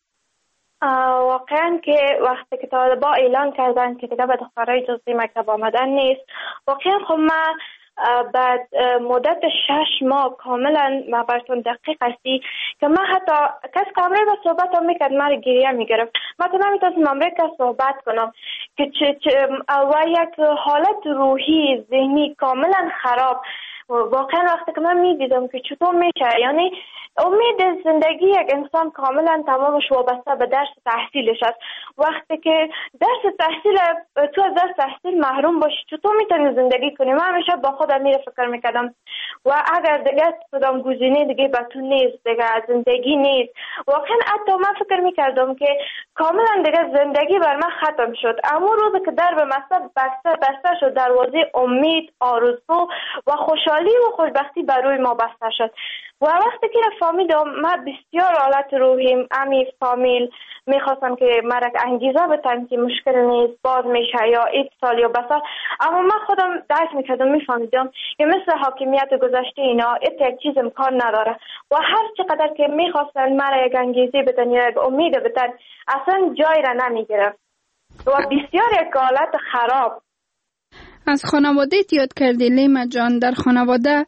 واقعا که وقتی که طالبا اعلان کردن که دیگه به دخترای جزئی مکتب آمدن نیست، واقعا خب من بعد مدت 6 ماه کاملا ما براتون دقیق هستی که من حتی کس کامره با صحبت هم میکرد من گریه میگرفت. من نمیتونستم امره که صحبت کنم که و یک حالت روحی ذهنی کاملا خراب. واقعا وقتی که من میدیدم که چطور میشه، یعنی امید زندگی یک انسان کاملا تمامش وابسته به درس تحصیلش است. وقتی که درس تحصیل تو از درس تحصیل محروم باشی چطور میتونی زندگی کنی؟ من همیشه با خودم فکر میکردم و اگر دیگه کدام گزینه دیگه به تو نیست، دیگه زندگی نیست. واقعا حتی من فکر میکردم که کاملا دیگه زندگی بر من ختم شد. اما روزی که در به مکتب بسته شد، دروازه امید، آرزو و خوشحالی و خوشبختی بر روی ما بسته شد. و وقتی که فهمیدم من بسیار حالت روحیم فامیل میخواستم که مرا انگیزه بتن که مشکل نیست، باز میشه یا ایت سال یا بسال. اما من خودم درک میکردم، میفهمیدم که مثل حاکمیت گذشته اینا یک چیز امکان نداره و هر چقدر که میخواستن مرا یک انگیزه بدن یا یک امید بدن اصلا جای را نمیگرفت و بسیار یک حالت خراب. از خانواده یاد کردی لیما جان، در خانواده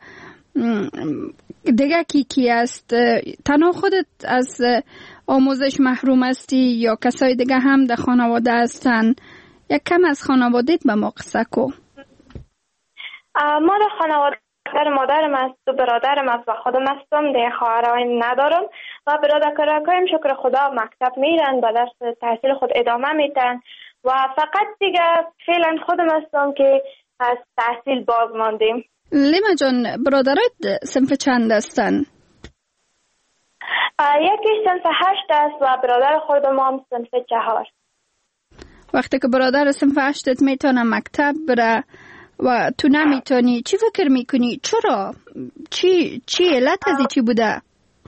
دیگه کی است؟ تنها خودت از آموزش محروم هستی یا کسای دیگه هم در خانواده هستن؟ یک کم از خانوادهت به ما قصه کو. ما در خانواده مادرم است و برادرم است و خودم هستم، دیگه خواهرای ندارم و برادرکایم شکر خدا مکتب میرن، به درس تحصیل خود ادامه میدن و فقط دیگه فعلا خودم هستم که از تحصیل باز ماندیم. لیما جان، برادرت صنف چند هستن؟ یکی صنف 8 است و برادر خودم هم صنف 4. وقتی که برادر صنف 8 میتونه مکتب بره و تو نمیتونی، چی فکر میکنی؟ چرا؟ چی علت از چی بوده؟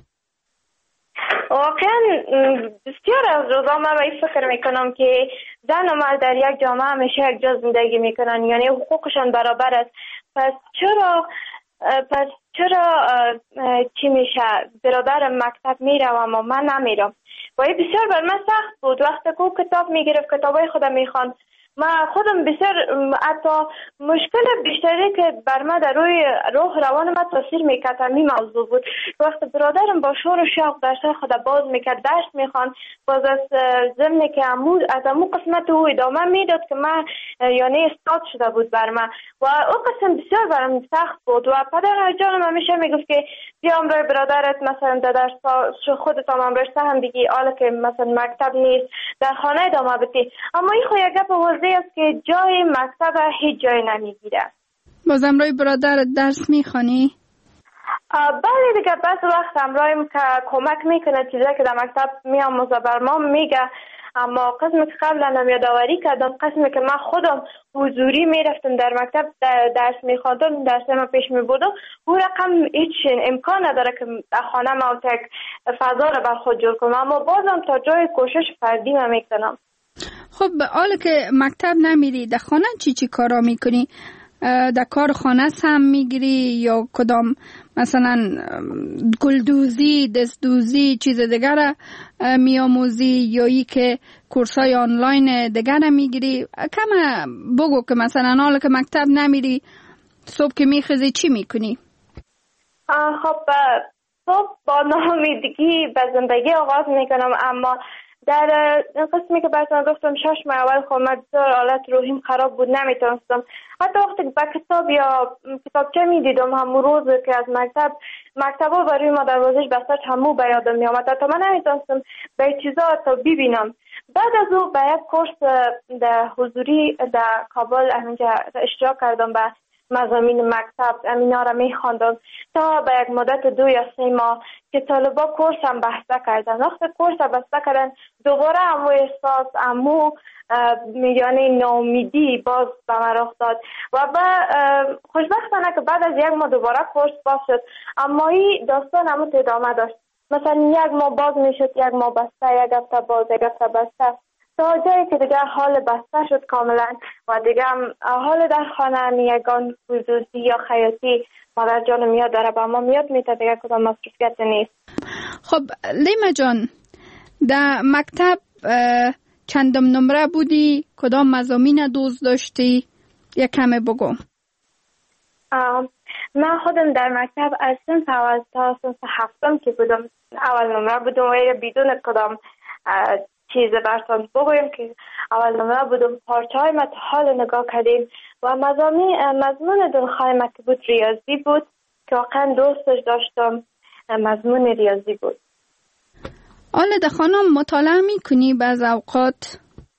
واقعا بسیار از روزا من به این فکر میکنم که زن و مرد در یک جامعه همیشه یک جا زندگی میکنن، یعنی حقوقشان برابر است. پس چرا چی میشه برادر مکتب میره و اما من نمیرم؟ و این بسیار بر من سخت بود. وقتی که کتاب میگرفت، کتابای خودم میخوان، من خودم بسیار حتی مشکل بیشتری که بر من در روی روح روان من تاثیر میکرد همین موضوع بود. وقتی برادرم با شور و شوق درس خود باز میکرد، درس میخوان، باز از ضمن که از امو قسمت او ادامه میداد که من یعنی استاد شده بود بر من و اون قسم بسیار برام سخت بود. و پدر جانم همیشه میگفت که بیا امروی برادرت مثلا در درس خودت هم رشته هم بگی، حالا که مثلا مکتب نیست در خانه ادامه بدی. اما این خو یک گپ است که جای مکتب هیچ جای نمیگیره. باز امروی برادرت درس میخوانی؟ بله دیگه، بعض وقت امرویم که کمک میکنه چیزایی که در مکتب میاموزه بر ما میگه، اما قسمی که قبلا هم یادآوری کردم، قسمی که من خودم حضوری میرفتم در مکتب درس میخواندم، درس من پیش میبودم، اون رقم هیچ امکان نداره که خانه ما یک فضا رو بر خود جور کنم، اما بازم تا جای کوشش فردی من میکنم. خب حالا که مکتب نمیری، در خانه چی کارا میکنی؟ در کار خانه هم میگیری یا کدام مثلا گلدوزی، دستدوزی، چیز دیگر میاموزی یا ای که کورسای آنلاین دیگر میگیری؟ کم بگو که مثلا حالا که مکتب نمیری صبح که میخیزی چی میکنی؟ خب صبح با ناامیدگی به زندگی آغاز میکنم، اما در قسمی که براتون گفتم 6 ماه اول خب من بسیار حالت روحیم خراب بود، نمیتونستم حتی وقتی به کتاب یا کتابچه میدیدم همون روز که از مکتبا برای ما دروازش بستر همو به یادم میامد، حتی من نمیتونستم به چیزا حتی ببینم. بعد از او به یک کورس در حضوری در کابل همینجا اشتراک کردم به مضامین مکتب، امینا را میخواندم تا به یک مدت 2 یا 3 ماه که طالبا کورس هم بسته کردن. وقتی کورس هم بسته کردن دوباره همو احساس همو یعنی ناامیدی باز به من رخ داد و خوشبختانه که بعد از 1 ماه دوباره کورس باز شد، اما این داستان همو ادامه داشت. مثلا 1 ماه باز میشد، 1 ماه بسته، 1 هفته باز، 1 هفته بسته، تا جایی که دیگه حال بسته شد کاملا و دیگه حال در خانه یگان خصوصی یا خیاطی مادر جانم یاد داره با ما میاد میته، دیگه کدام مصروفیت نیست. خب لیما جان، در مکتب چندم نمره بودی؟ کدام مضامین دوست داشتی؟ یک کمی بگو. من خودم در مکتب از صنف اول تا صنف 7 که بودم اول نمره بودم و بدون کدام چیز براتون بگویم که اول نمره بودم. پارچه های ما تا حال نگاه کردیم و مضمون دلخواه ما که بود ریاضی بود که واقعا دوستش داشتم، مضمون ریاضی بود. آلده خانم مطالعه میکنی بعض اوقات؟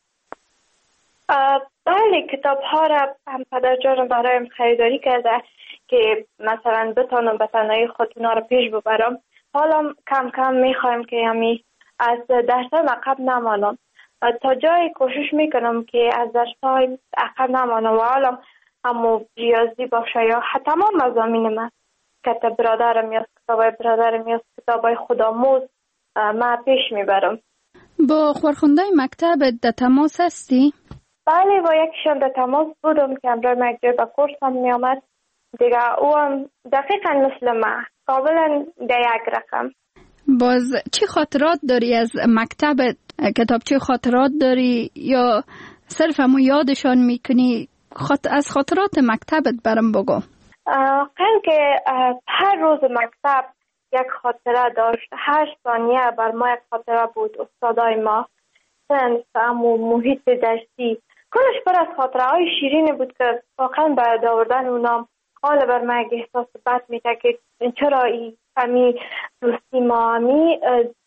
بله، کتاب ها را هم پدر جانم برایم خریداری کرده که مثلا بتانم به تنهایی خود اونا را پیش ببرم. حالا کم کم میخوایم که همی از درس‌های عقب نمانم، تا جایی کوشش میکنم که از درس‌های عقب نمانم و حالا همو ریاضی باشه یا تمام مضامین من کتاب برادرم یا کتابای برادرم یا کتابای خودآموز من پیش میبرم. با خورخونده مکتب در تماس هستی؟ بله، با یکیشان در تماس بودم که امروز مجبور به کورس هم میامد دیگه. او هم دقیقا مثل من قابلا در یک رقم. باز چی خاطرات داری از مکتبت؟ کتابچه خاطرات داری یا صرف همون یادشان میکنی؟ از خاطرات مکتبت برام بگو. قیل که هر روز مکتب یک خاطره داشت، 8 ثانیه بر ما یک خاطره بود. استادای ما صنف همون محیط درسی کلش پر از خاطره های شیرینی بود که واقعا بعد آوردن اونام حال بر من احساس بد میده که چرا همی دوستی ما همی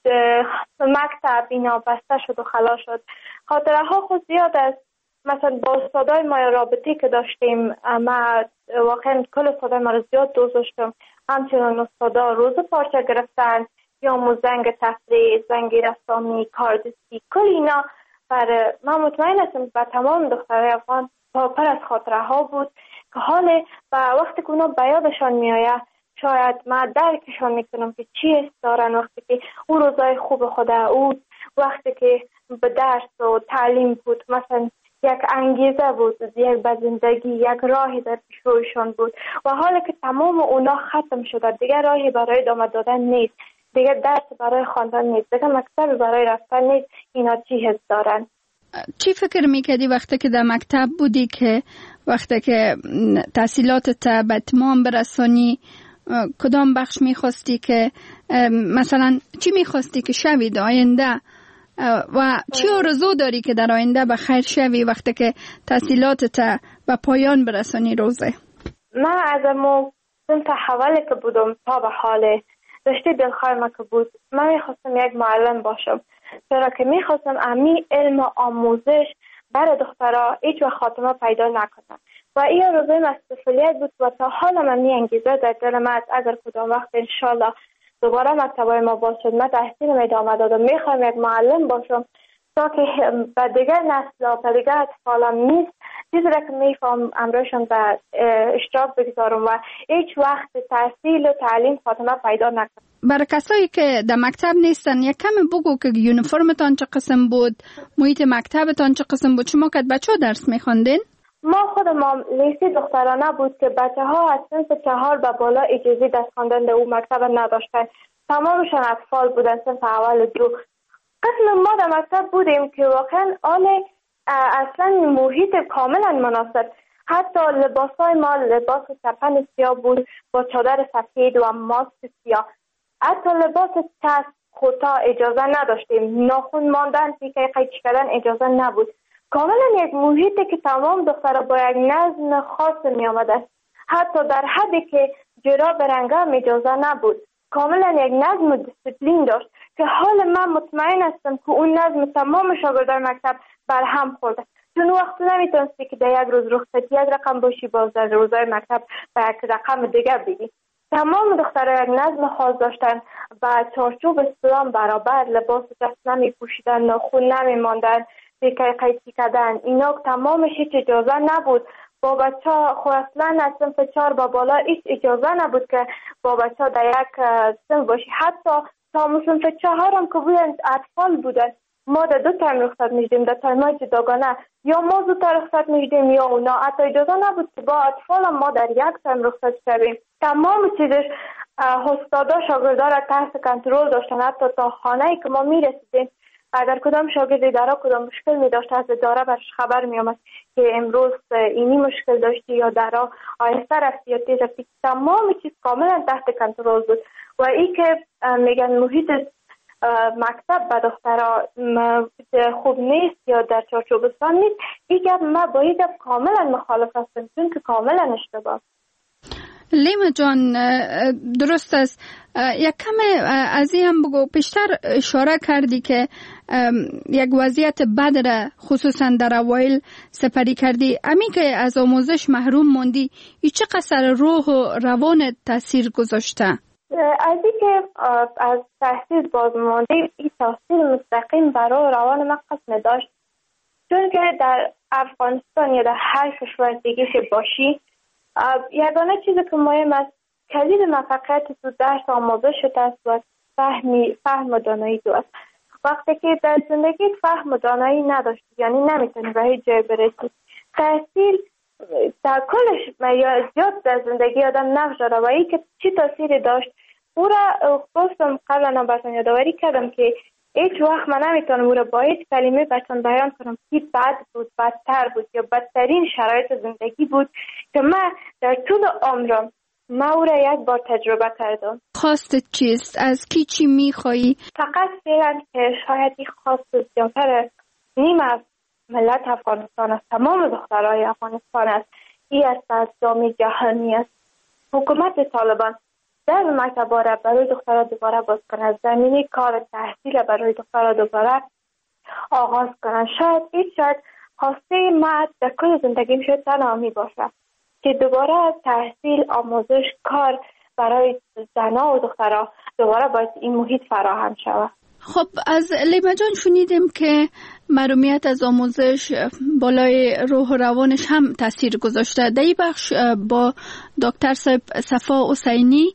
مکتب اینا بسته شد و خلاص شد. خاطره ها خود زیاد است. مثلا با استادای ما رابطه که داشتیم، ما واقعا کل استادای ما رو زیاد دوست داشتم. همچنان استادا روز پارچه گرفتن یا زنگ تفریح، زنگ رسامی، کاردستی، کل اینا بر من مطمئن هستم و تمام دخترای افغان پر از خاطره ها بود که حال و وقتی که اونا به یادشان میآید شاید من درکشان میکنم که چی است دارن. وقتی که او روزای خوب خود او وقتی که به درس و تعلیم بود، مثلا یک انگیزه بود، یک به زندگی، یک راهی در پیش رویشان بود و حالا که تمام اونا ختم شده دیگه راهی برای ادامه دادن نیست، دیگه درس برای خواندن نیست، دیگه مکتب برای رفتن نیست. اینا چی حس دارن؟ چی فکر میکردی وقتی که در مکتب بودی که وقتی که تحصیلاتت به اتمام برسانی کدام بخش میخواستی که مثلا چی میخواستی که شوی در آینده و چی آرزو داری که در آینده به خیر شوی وقتی که تحصیلاتت به پایان برسانی روزه؟ من از امو صنف اولی که بودم تا به حال رشته دلخواه ما که بود، من میخواستم یک معلم باشم، چرا که میخواستم امی علم آموزش برای دخترها هیچ وقت خاتمه پیدا نکنم و این آرزوی مسئولیت بود و تا حالا من انگیزه در دل من اگر کدام وقت انشالله دوباره مکتبای ما باز شد من تحصیل ادامه دادم، میخوام یک معلم باشم تا که به دیگر نسل و به دیگر اطفالم نیست چیزی را که میفهم امروشم به اشتراک بگذارم و هیچ وقت تحصیل و تعلیم خاتمه پیدا نکنم. برای کسایی که در مکتب نیستن یک کمی بگو که یونیفرمتان چه قسم بود، محیط مکتبتان چه قسم بود، شما که بچه ها درس میخواندین؟ ما خودم لیستی دخترانه بود که بچه ها از صنف 4 به بالا اجازه درس خواندن در اون مکتب نداشتن، تمامشان اطفال بودن صنف اول 2. قسم ما در مکتب بودیم که واقعا اصلا محیط کاملا مناسب، حتی لباسای ما لباس سپن سیاه بود با چادر سفید و ماسک سیاه، حتی لباس چسب خودتا اجازه نداشتیم. ناخن ماندن، تیکه قیچی کردن اجازه نبود. کاملا یک محیطی که تمام دخترها با یک نظم خاص می آمده. حتی در حدی که جرا برنگم اجازه نبود. کاملا یک نظم و دیسپلین داشت که حال من مطمئن هستم که اون نظم تمام شاگردان مکتب برهم خورده. چون وقت نمیتونستی که در یک روز رخصتی یک رقم باشی، باز در روزهای مکتب به یک رقم دیگه بگی. تمام دخترها یک نظم خاص داشتن و چارچوب اسلام برابر، لباس دست نمی پوشیدن، ناخن نمی ماندن، تیکه قیچی کردن، اینا تمامش هیچ اجازه نبود. با بچه ها خو اصلا از صنف 4 با بالا هیچ اجازه نبود که با بچه ها در یک صنف باشی. حتی تا صنف 4 هم که بودن اطفال بودن، ما در 2 تایم رخصت میشدیم، در تایم‌های جداگانه، یا ما زودتر رخصت میشدیم یا اونا. حتی اجازه نبود که با اطفال هم ما در یک تایم رخصت شویم. تمام چیزش استادا شاگردا را تحت کنترل داشتن. حتی تا خانه‌ای که ما میرسیدیم، اگر کدام شاگرد اداره کدام مشکل می داشت، از اداره برش خبر می آمد که امروز اینی مشکل داشتی یا درا آهسته رفتی یا تیز رفتی. تمام چیز کاملا تحت کنترل بود. و ای که میگن محیط مکتب به دخترها خوب نیست یا در چارچوبستان نیست، ای که من با ای گپ کاملا مخالف هستم، چون که کاملا اشتباه. لیما جان، درست است. یک کم از این هم بگو. پیشتر اشاره کردی که یک وضعیت بد را خصوصا در اوایل سپری کردی. امی که از آموزش محروم موندی، ای چه قصر روح و روان تاثیر گذاشته؟ از این که از تحصیل باز مانده، این تاثیر مستقیم برای روان من قسم داشت. چون که در افغانستان یا در هر کشور دیگه باشی، یگانه چیزی که مهم است کلید موفقیت تو درس آموزش است و فهم و دانایی تو است. وقتی که در زندگی فهم و دانایی نداشتی، یعنی نمیتونی به هیچ جای برسی. تحصیل در کلش یا زیاد در زندگی آدم نقش داره و این که چی تاثیری داشت، او را گفتم قبلا براتون یادآوری کردم که هیچ وقت من نمیتونم او را با هیچ کلمه براتون بیان کنم که بد بود، بدتر بود یا بدترین شرایط زندگی بود که من در طول عمرم ما او را یک بار تجربه کردم. خواست چیست؟ از کی چی میخوایی؟ فقط فعلا که شاید این خواست زیادتر نیم از ملت افغانستان است، تمام دخترای افغانستان است، این است از جامعه جهانی است. حکومت طالبان در مکتب‌ها را برای دخترها دوباره باز کنند، زمینه کار تحصیل برای دخترها دوباره آغاز کنند. شاید خواسته من در کل زندگیم شاید تنها می باشد که دوباره تحصیل، آموزش، کار برای زنها و دخترها دوباره باید این محیط فراهم شود. خب از لیما جان شنیدیم که محرومیت از آموزش بالای روح و روانش هم تاثیر گذاشته. در این بخش با دکتر صفا حسینی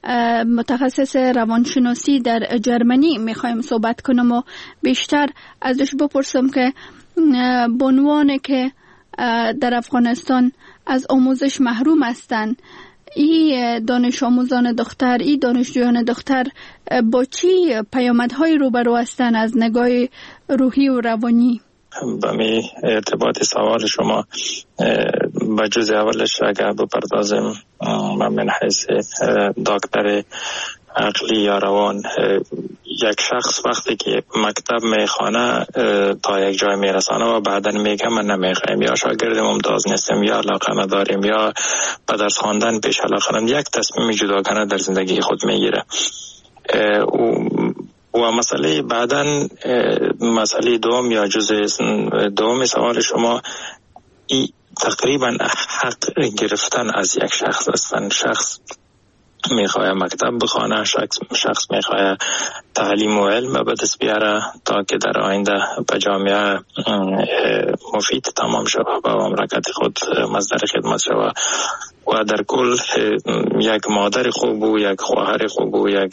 متخصص روانشناسی در جرمنی میخوایم صحبت کنم و بیشتر ازش بپرسم که به عنوان که در افغانستان از آموزش محروم هستند، این دانش آموزان دختر، این دانشجویان دختر با چی پیامدهای روبرو هستند از نگاه روحی و روانی؟ به می ارتباط سوال شما به جز اولش اگر بپردازم، من من حیث دکتر عقلی یا روان، یک شخص وقتی که مکتب میخوانه تا یک جای میرسانه و بعدا میگه من نمیخوایم یا شاگرد ممتاز نیستم یا علاقه نداریم یا به درس خواندن پیش علاقه ندارم، یک تصمیم جداگانه در زندگی خود میگیره. و مسئله بعداً مسئله دوم یا جزء دوم سوال شما، تقریبا حق گرفتن از یک شخص هستن. شخص میخواه مکتب بخوانه، شخص میخواه تعلیم و علم به دست بیاره تا که در آینده به جامعه مفید تمام شود، به مملکت خود مصدر خدمت شود و در کل یک مادر خوب و یک خواهر خوب و یک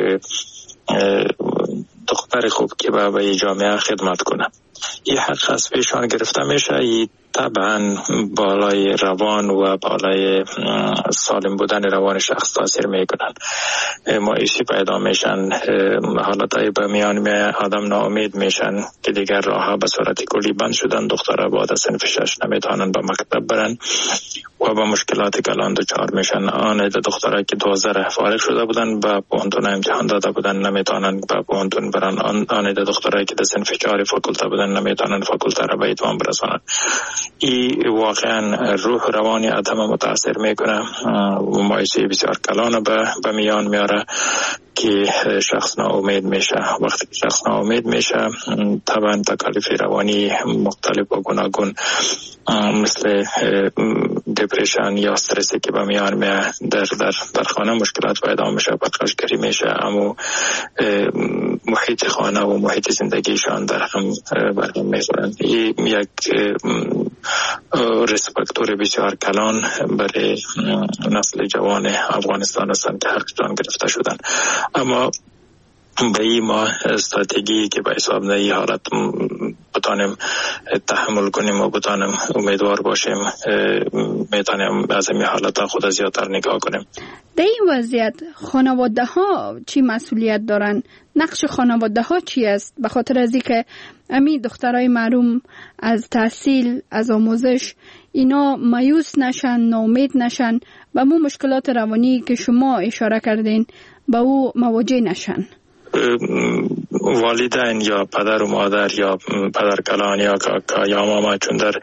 دختر خوب که به جامعه خدمت کنه. این حق از پیشان گرفته میشه. این طبعا بالای روان و بالای سالم بودن روان شخص تاثیر میکنن. مایوسی پیدا میشن، حالتهای به میان می آدم ناامید میشن که دیگر راه به صورت کلی بند شدن. دخترها بعد از صنف 6 نمیتونن به مکتب برن و و با مشکلات کلان دچار میشن. آن دخترایی که 12 فارغ شده بودن به پوهنتون امتحان داده بودن نمیتونن به پوهنتون برن. آن دخترایی که در صنف 4 فاکولته بودن نمیتونن فاکولته را به اتمام برسانن. این واقعا روح روانی آدم متاثر میکنه و مایوسی بسیار کلان به میان میاره که شخص ناامید میشه. وقتی شخص ناامید میشه طبعا تکالیف روانی مختلف و گوناگون مثل دپرشن یا استرسی که به میان میاد در خانه مشکلات پیدا میشه، پرخاشگری میشه، اما محیط خانه و محیط زندگیشان در هم برهم میخورند. این یک ریسپکتور بسیار کلان برای نسل جوان افغانستان هستند که حقشان گرفته شدن. اما به این ما استراتژی که به حساب این حالت بتانیم تحمل کنیم و بتانیم امیدوار باشیم میتونیم از این حالت خود زیادتر نگاه کنیم. در این وضعیت خانواده ها چی مسئولیت دارن؟ نقش خانواده ها چی است؟ به خاطر از اینکه امی دخترای محروم از تحصیل، از آموزش اینا مایوس نشن، ناامید نشن، به مو مشکلات روانی که شما اشاره کردین به او مواجه نشن. والدین یا پدر و مادر یا پدر کلان یا کاکا یا ماما، چون در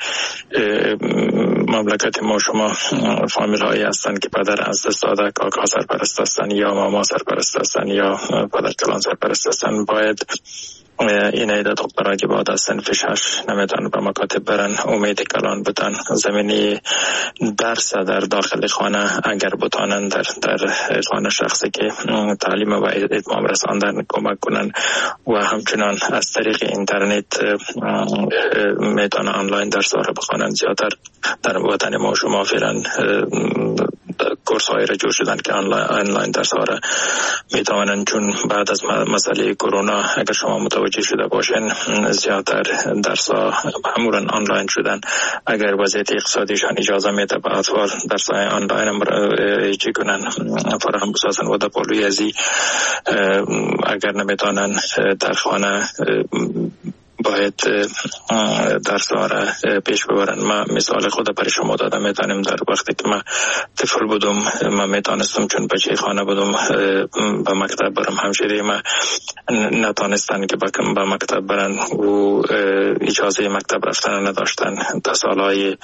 مملکت ما شما فامیل هایی هستند که پدر از دست داده کاکا سرپرست هستند یا ماما سرپرست هستند یا پدر کلان سرپرست هستند. باید این عده دخترها که بعد از صنف 6 نمیتونن به مکاتب برن امید کلان بتن زمینی درس در داخل خانه اگر بتانن در خانه شخصی که تعلیم و اتمام رساندن کمک کنن و همچنان از طریق اینترنت میتونن آنلاین درس ها رو بخوانن. زیادتر در وطن ما شما فعلا کورس هایی را جور شدن که آنلاین درس ها را میتوانن، چون بعد از مسئله کرونا اگر شما متوجه شده باشین زیادتر درس ها معمولا آنلاین شدن. اگر وضعیت اقتصادیشان اجازه میده به اطفال درس های آنلاین هم چی کنن فراهم بسازن و در پالوی ازی اگر نمیتونن در خانه باید درس ها را پیش ببرن. من مثال خود برای شما دادم. میتونم در وقتی که من طفل بودم من میتونستم چون بچه خانه بودم به مکتب برم. همشیری من نتونستن که به مکتب برن و اجازه مکتب رفتن نداشتن. تا سالهای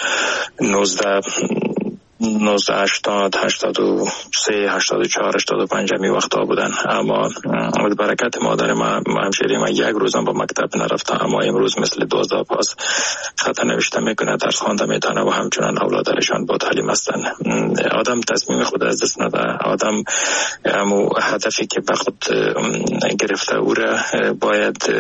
1980 83 84 85 می وقتا بودن. اما برکت مادر من همشیری من یک روزم به مکتب نرفتم، اما امروز مثل 12 پاس خط نوشته میکنه، درس خوانده میتونه و همچنان اولادرشان با تعلیم هستن. آدم تصمیم خود از دست نده. آدم همو هدفی که به خود گرفته او را باید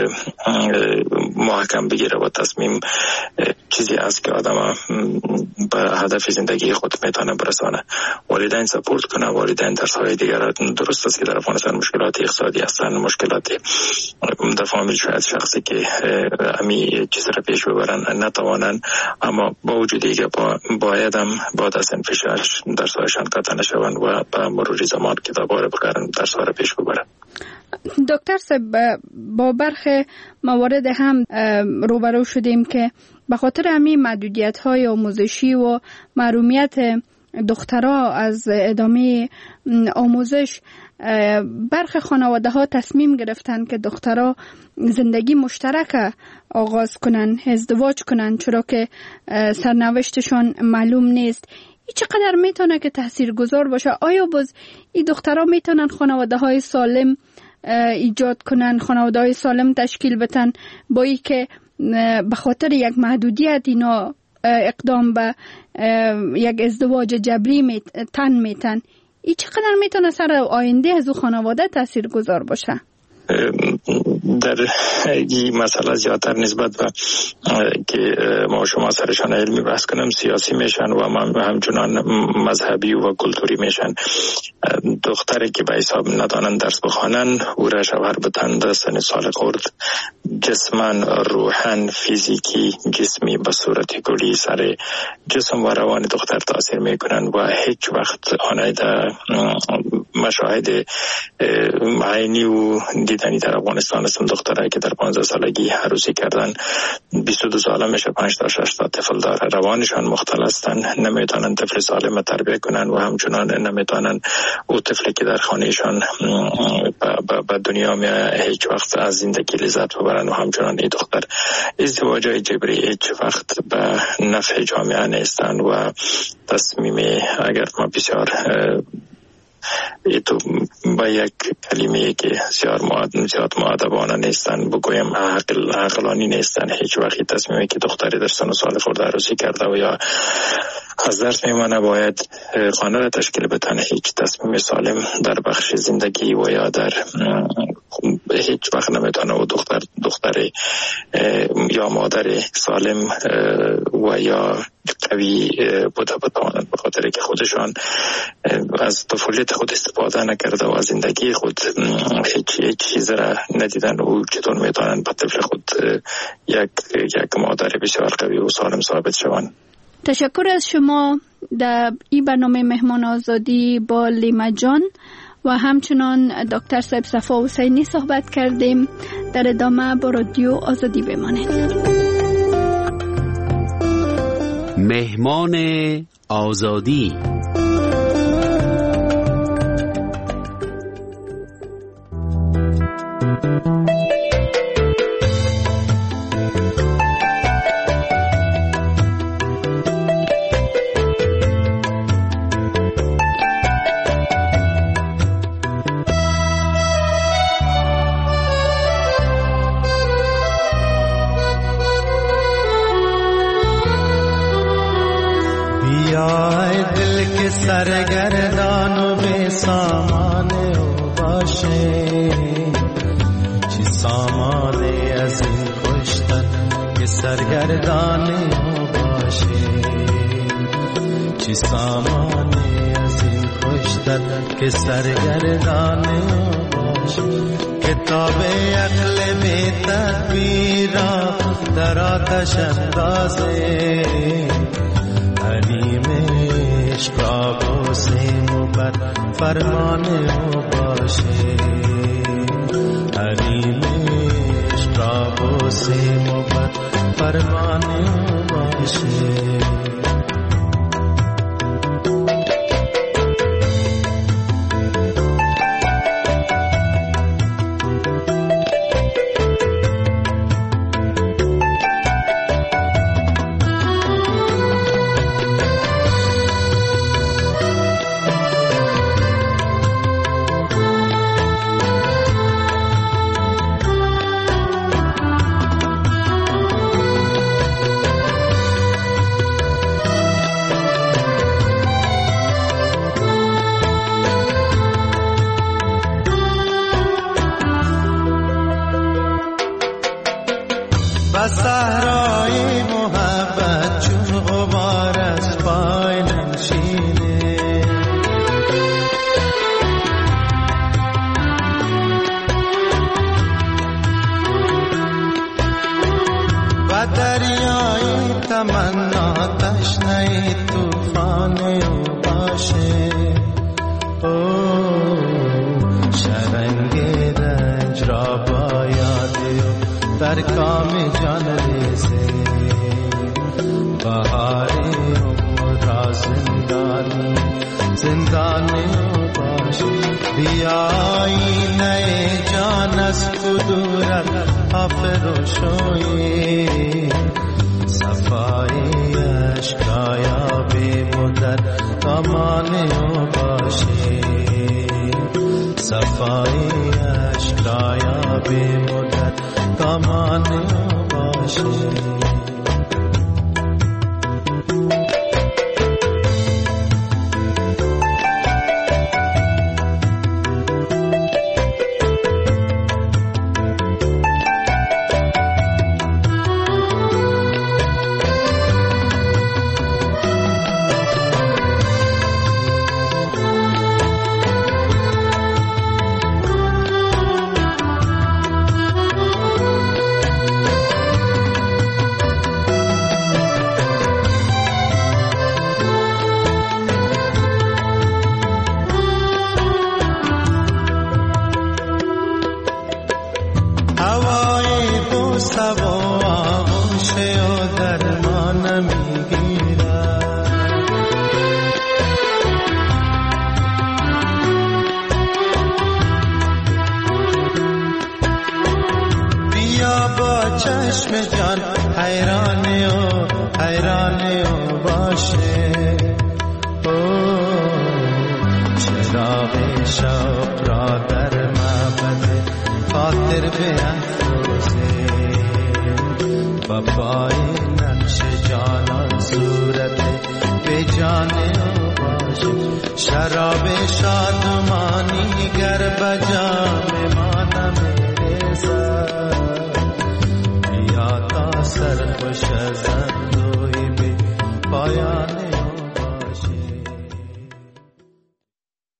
محکم بگیره و تصمیم چیزی است که آدم به هدف زندگی خود میتونه برسانه. والدین سپورت کنه، والدین درس‌های دیگر. درست است که در افغانستان مشکلات اقتصادی هستند، مشکلات در فامیل شاید شخصی که امی چیز را پیش ببرن نتوانند، اما با وجودی که باید هم بعد از صنف 6 درس‌هایشان قطع نشوند و به مرور زمان که دوباره بخرن درس‌ها را پیش ببرن. دکتر صاحب با برخی موارد هم روبرو شدیم که به خاطر همین محدودیت‌های آموزشی و محرومیت دخترها از ادامه آموزش برخی خانواده ها تصمیم گرفتن که دخترها زندگی مشترک آغاز کنن، ازدواج کنن، چرا که سرنوشتشان معلوم نیست. این چقدر میتونه که تاثیرگذار باشه؟ آیا باز این دخترها میتونن خانواده های سالم ایجاد کنن، خانواده های سالم تشکیل بدن با ای که به خاطر یک محدودیت اینا اقدام به یک ازدواج جبری تن میتن؟ این چقدر میتونه سر آینده از او خانواده تأثیر گذار باشه؟ در این مسئله زیادتر نسبت به که ما شما سرشان علمی بحث کنم سیاسی میشن و همچنان مذهبی و کلتوری میشن. دختری که به حساب ندانن درس بخوانن او را شوهر بتن سن سال خورد جسمن، روحن، فیزیکی، جسمی به صورت کلی سر جسم و روان دختر تاثیر میکنن و هیچ وقت آنها مشاهد عینی و دیده میدانی در افغانستان هستم، دختره که در 15 سالگی عروسی کردن، 22 ساله میشه، 5 تا 6 تا طفل داره، روانشان مختل هستن، نمیتونن طفل سالم تربیت کنن و همچنان نمیتونن او طفلی که در خانهشان به دنیا میاد هیچ وقت از زندگی لذت ببرن و همچنان این دختر ازدواجای جبری هیچ وقت به نفع جامعه نیستن و تصمیم اگر ما بسیار تو با یک کلمه که زیاد مؤدبانه نیستن بگویم عقلانی نیستن، هیچ وقتی تصمیمی که دختری در سن و سال خورده عروسی کرده و یا از درس میمانه باید خانه را تشکیل بتانه، هیچ تصمیم سالم در بخش زندگی و یا در هیچ وقت نمیتونه و دختر یا مادر سالم و یا قوی بوده بتوانند، به خاطر که خودشان از طفولیت خود استفاده نکرده و از زندگی خود هیچ چیز را ندیدن و چطور میتونن به طفل خود یک مادر بسیار قوی و سالم ثابت شوند. تشکر از شما. در این برنامه مهمان آزادی با لیما جان و همچنان دکتر صاحب صفا حسینی صحبت کردیم. در ادامه با رادیو آزادی بمانید. مهمان آزادی. سرگردان و به سامان او باشه، چی سامان از این خوشتر که سرگردان او باشه، چی سامان از این خوشتر که سرگردان او باشه. کتاب عقل به تدبیر در آتش اندازه، عشق سے مبر فرمان او باشه، حریم عشق سے مبر فرمان او باشه. صحرای محبت چون غبار از پای ننشینه، و دریای تمنا تشنه طوفان او باشه. شرنگ رنج را باید در کام جان ریزه، بهاری عمر را زندانی باشه. بیایی نئے جان از کدورت آفروشوی، صفای اشکایا بی مدت دامان او باشه، صفای اشکایا بی مدت دامان او باشه. چراغ شوق را در معبد خاطر بیفروزه و پای نقش جانان صورت به جان او باشه. شراب شادمانی گر بجام ما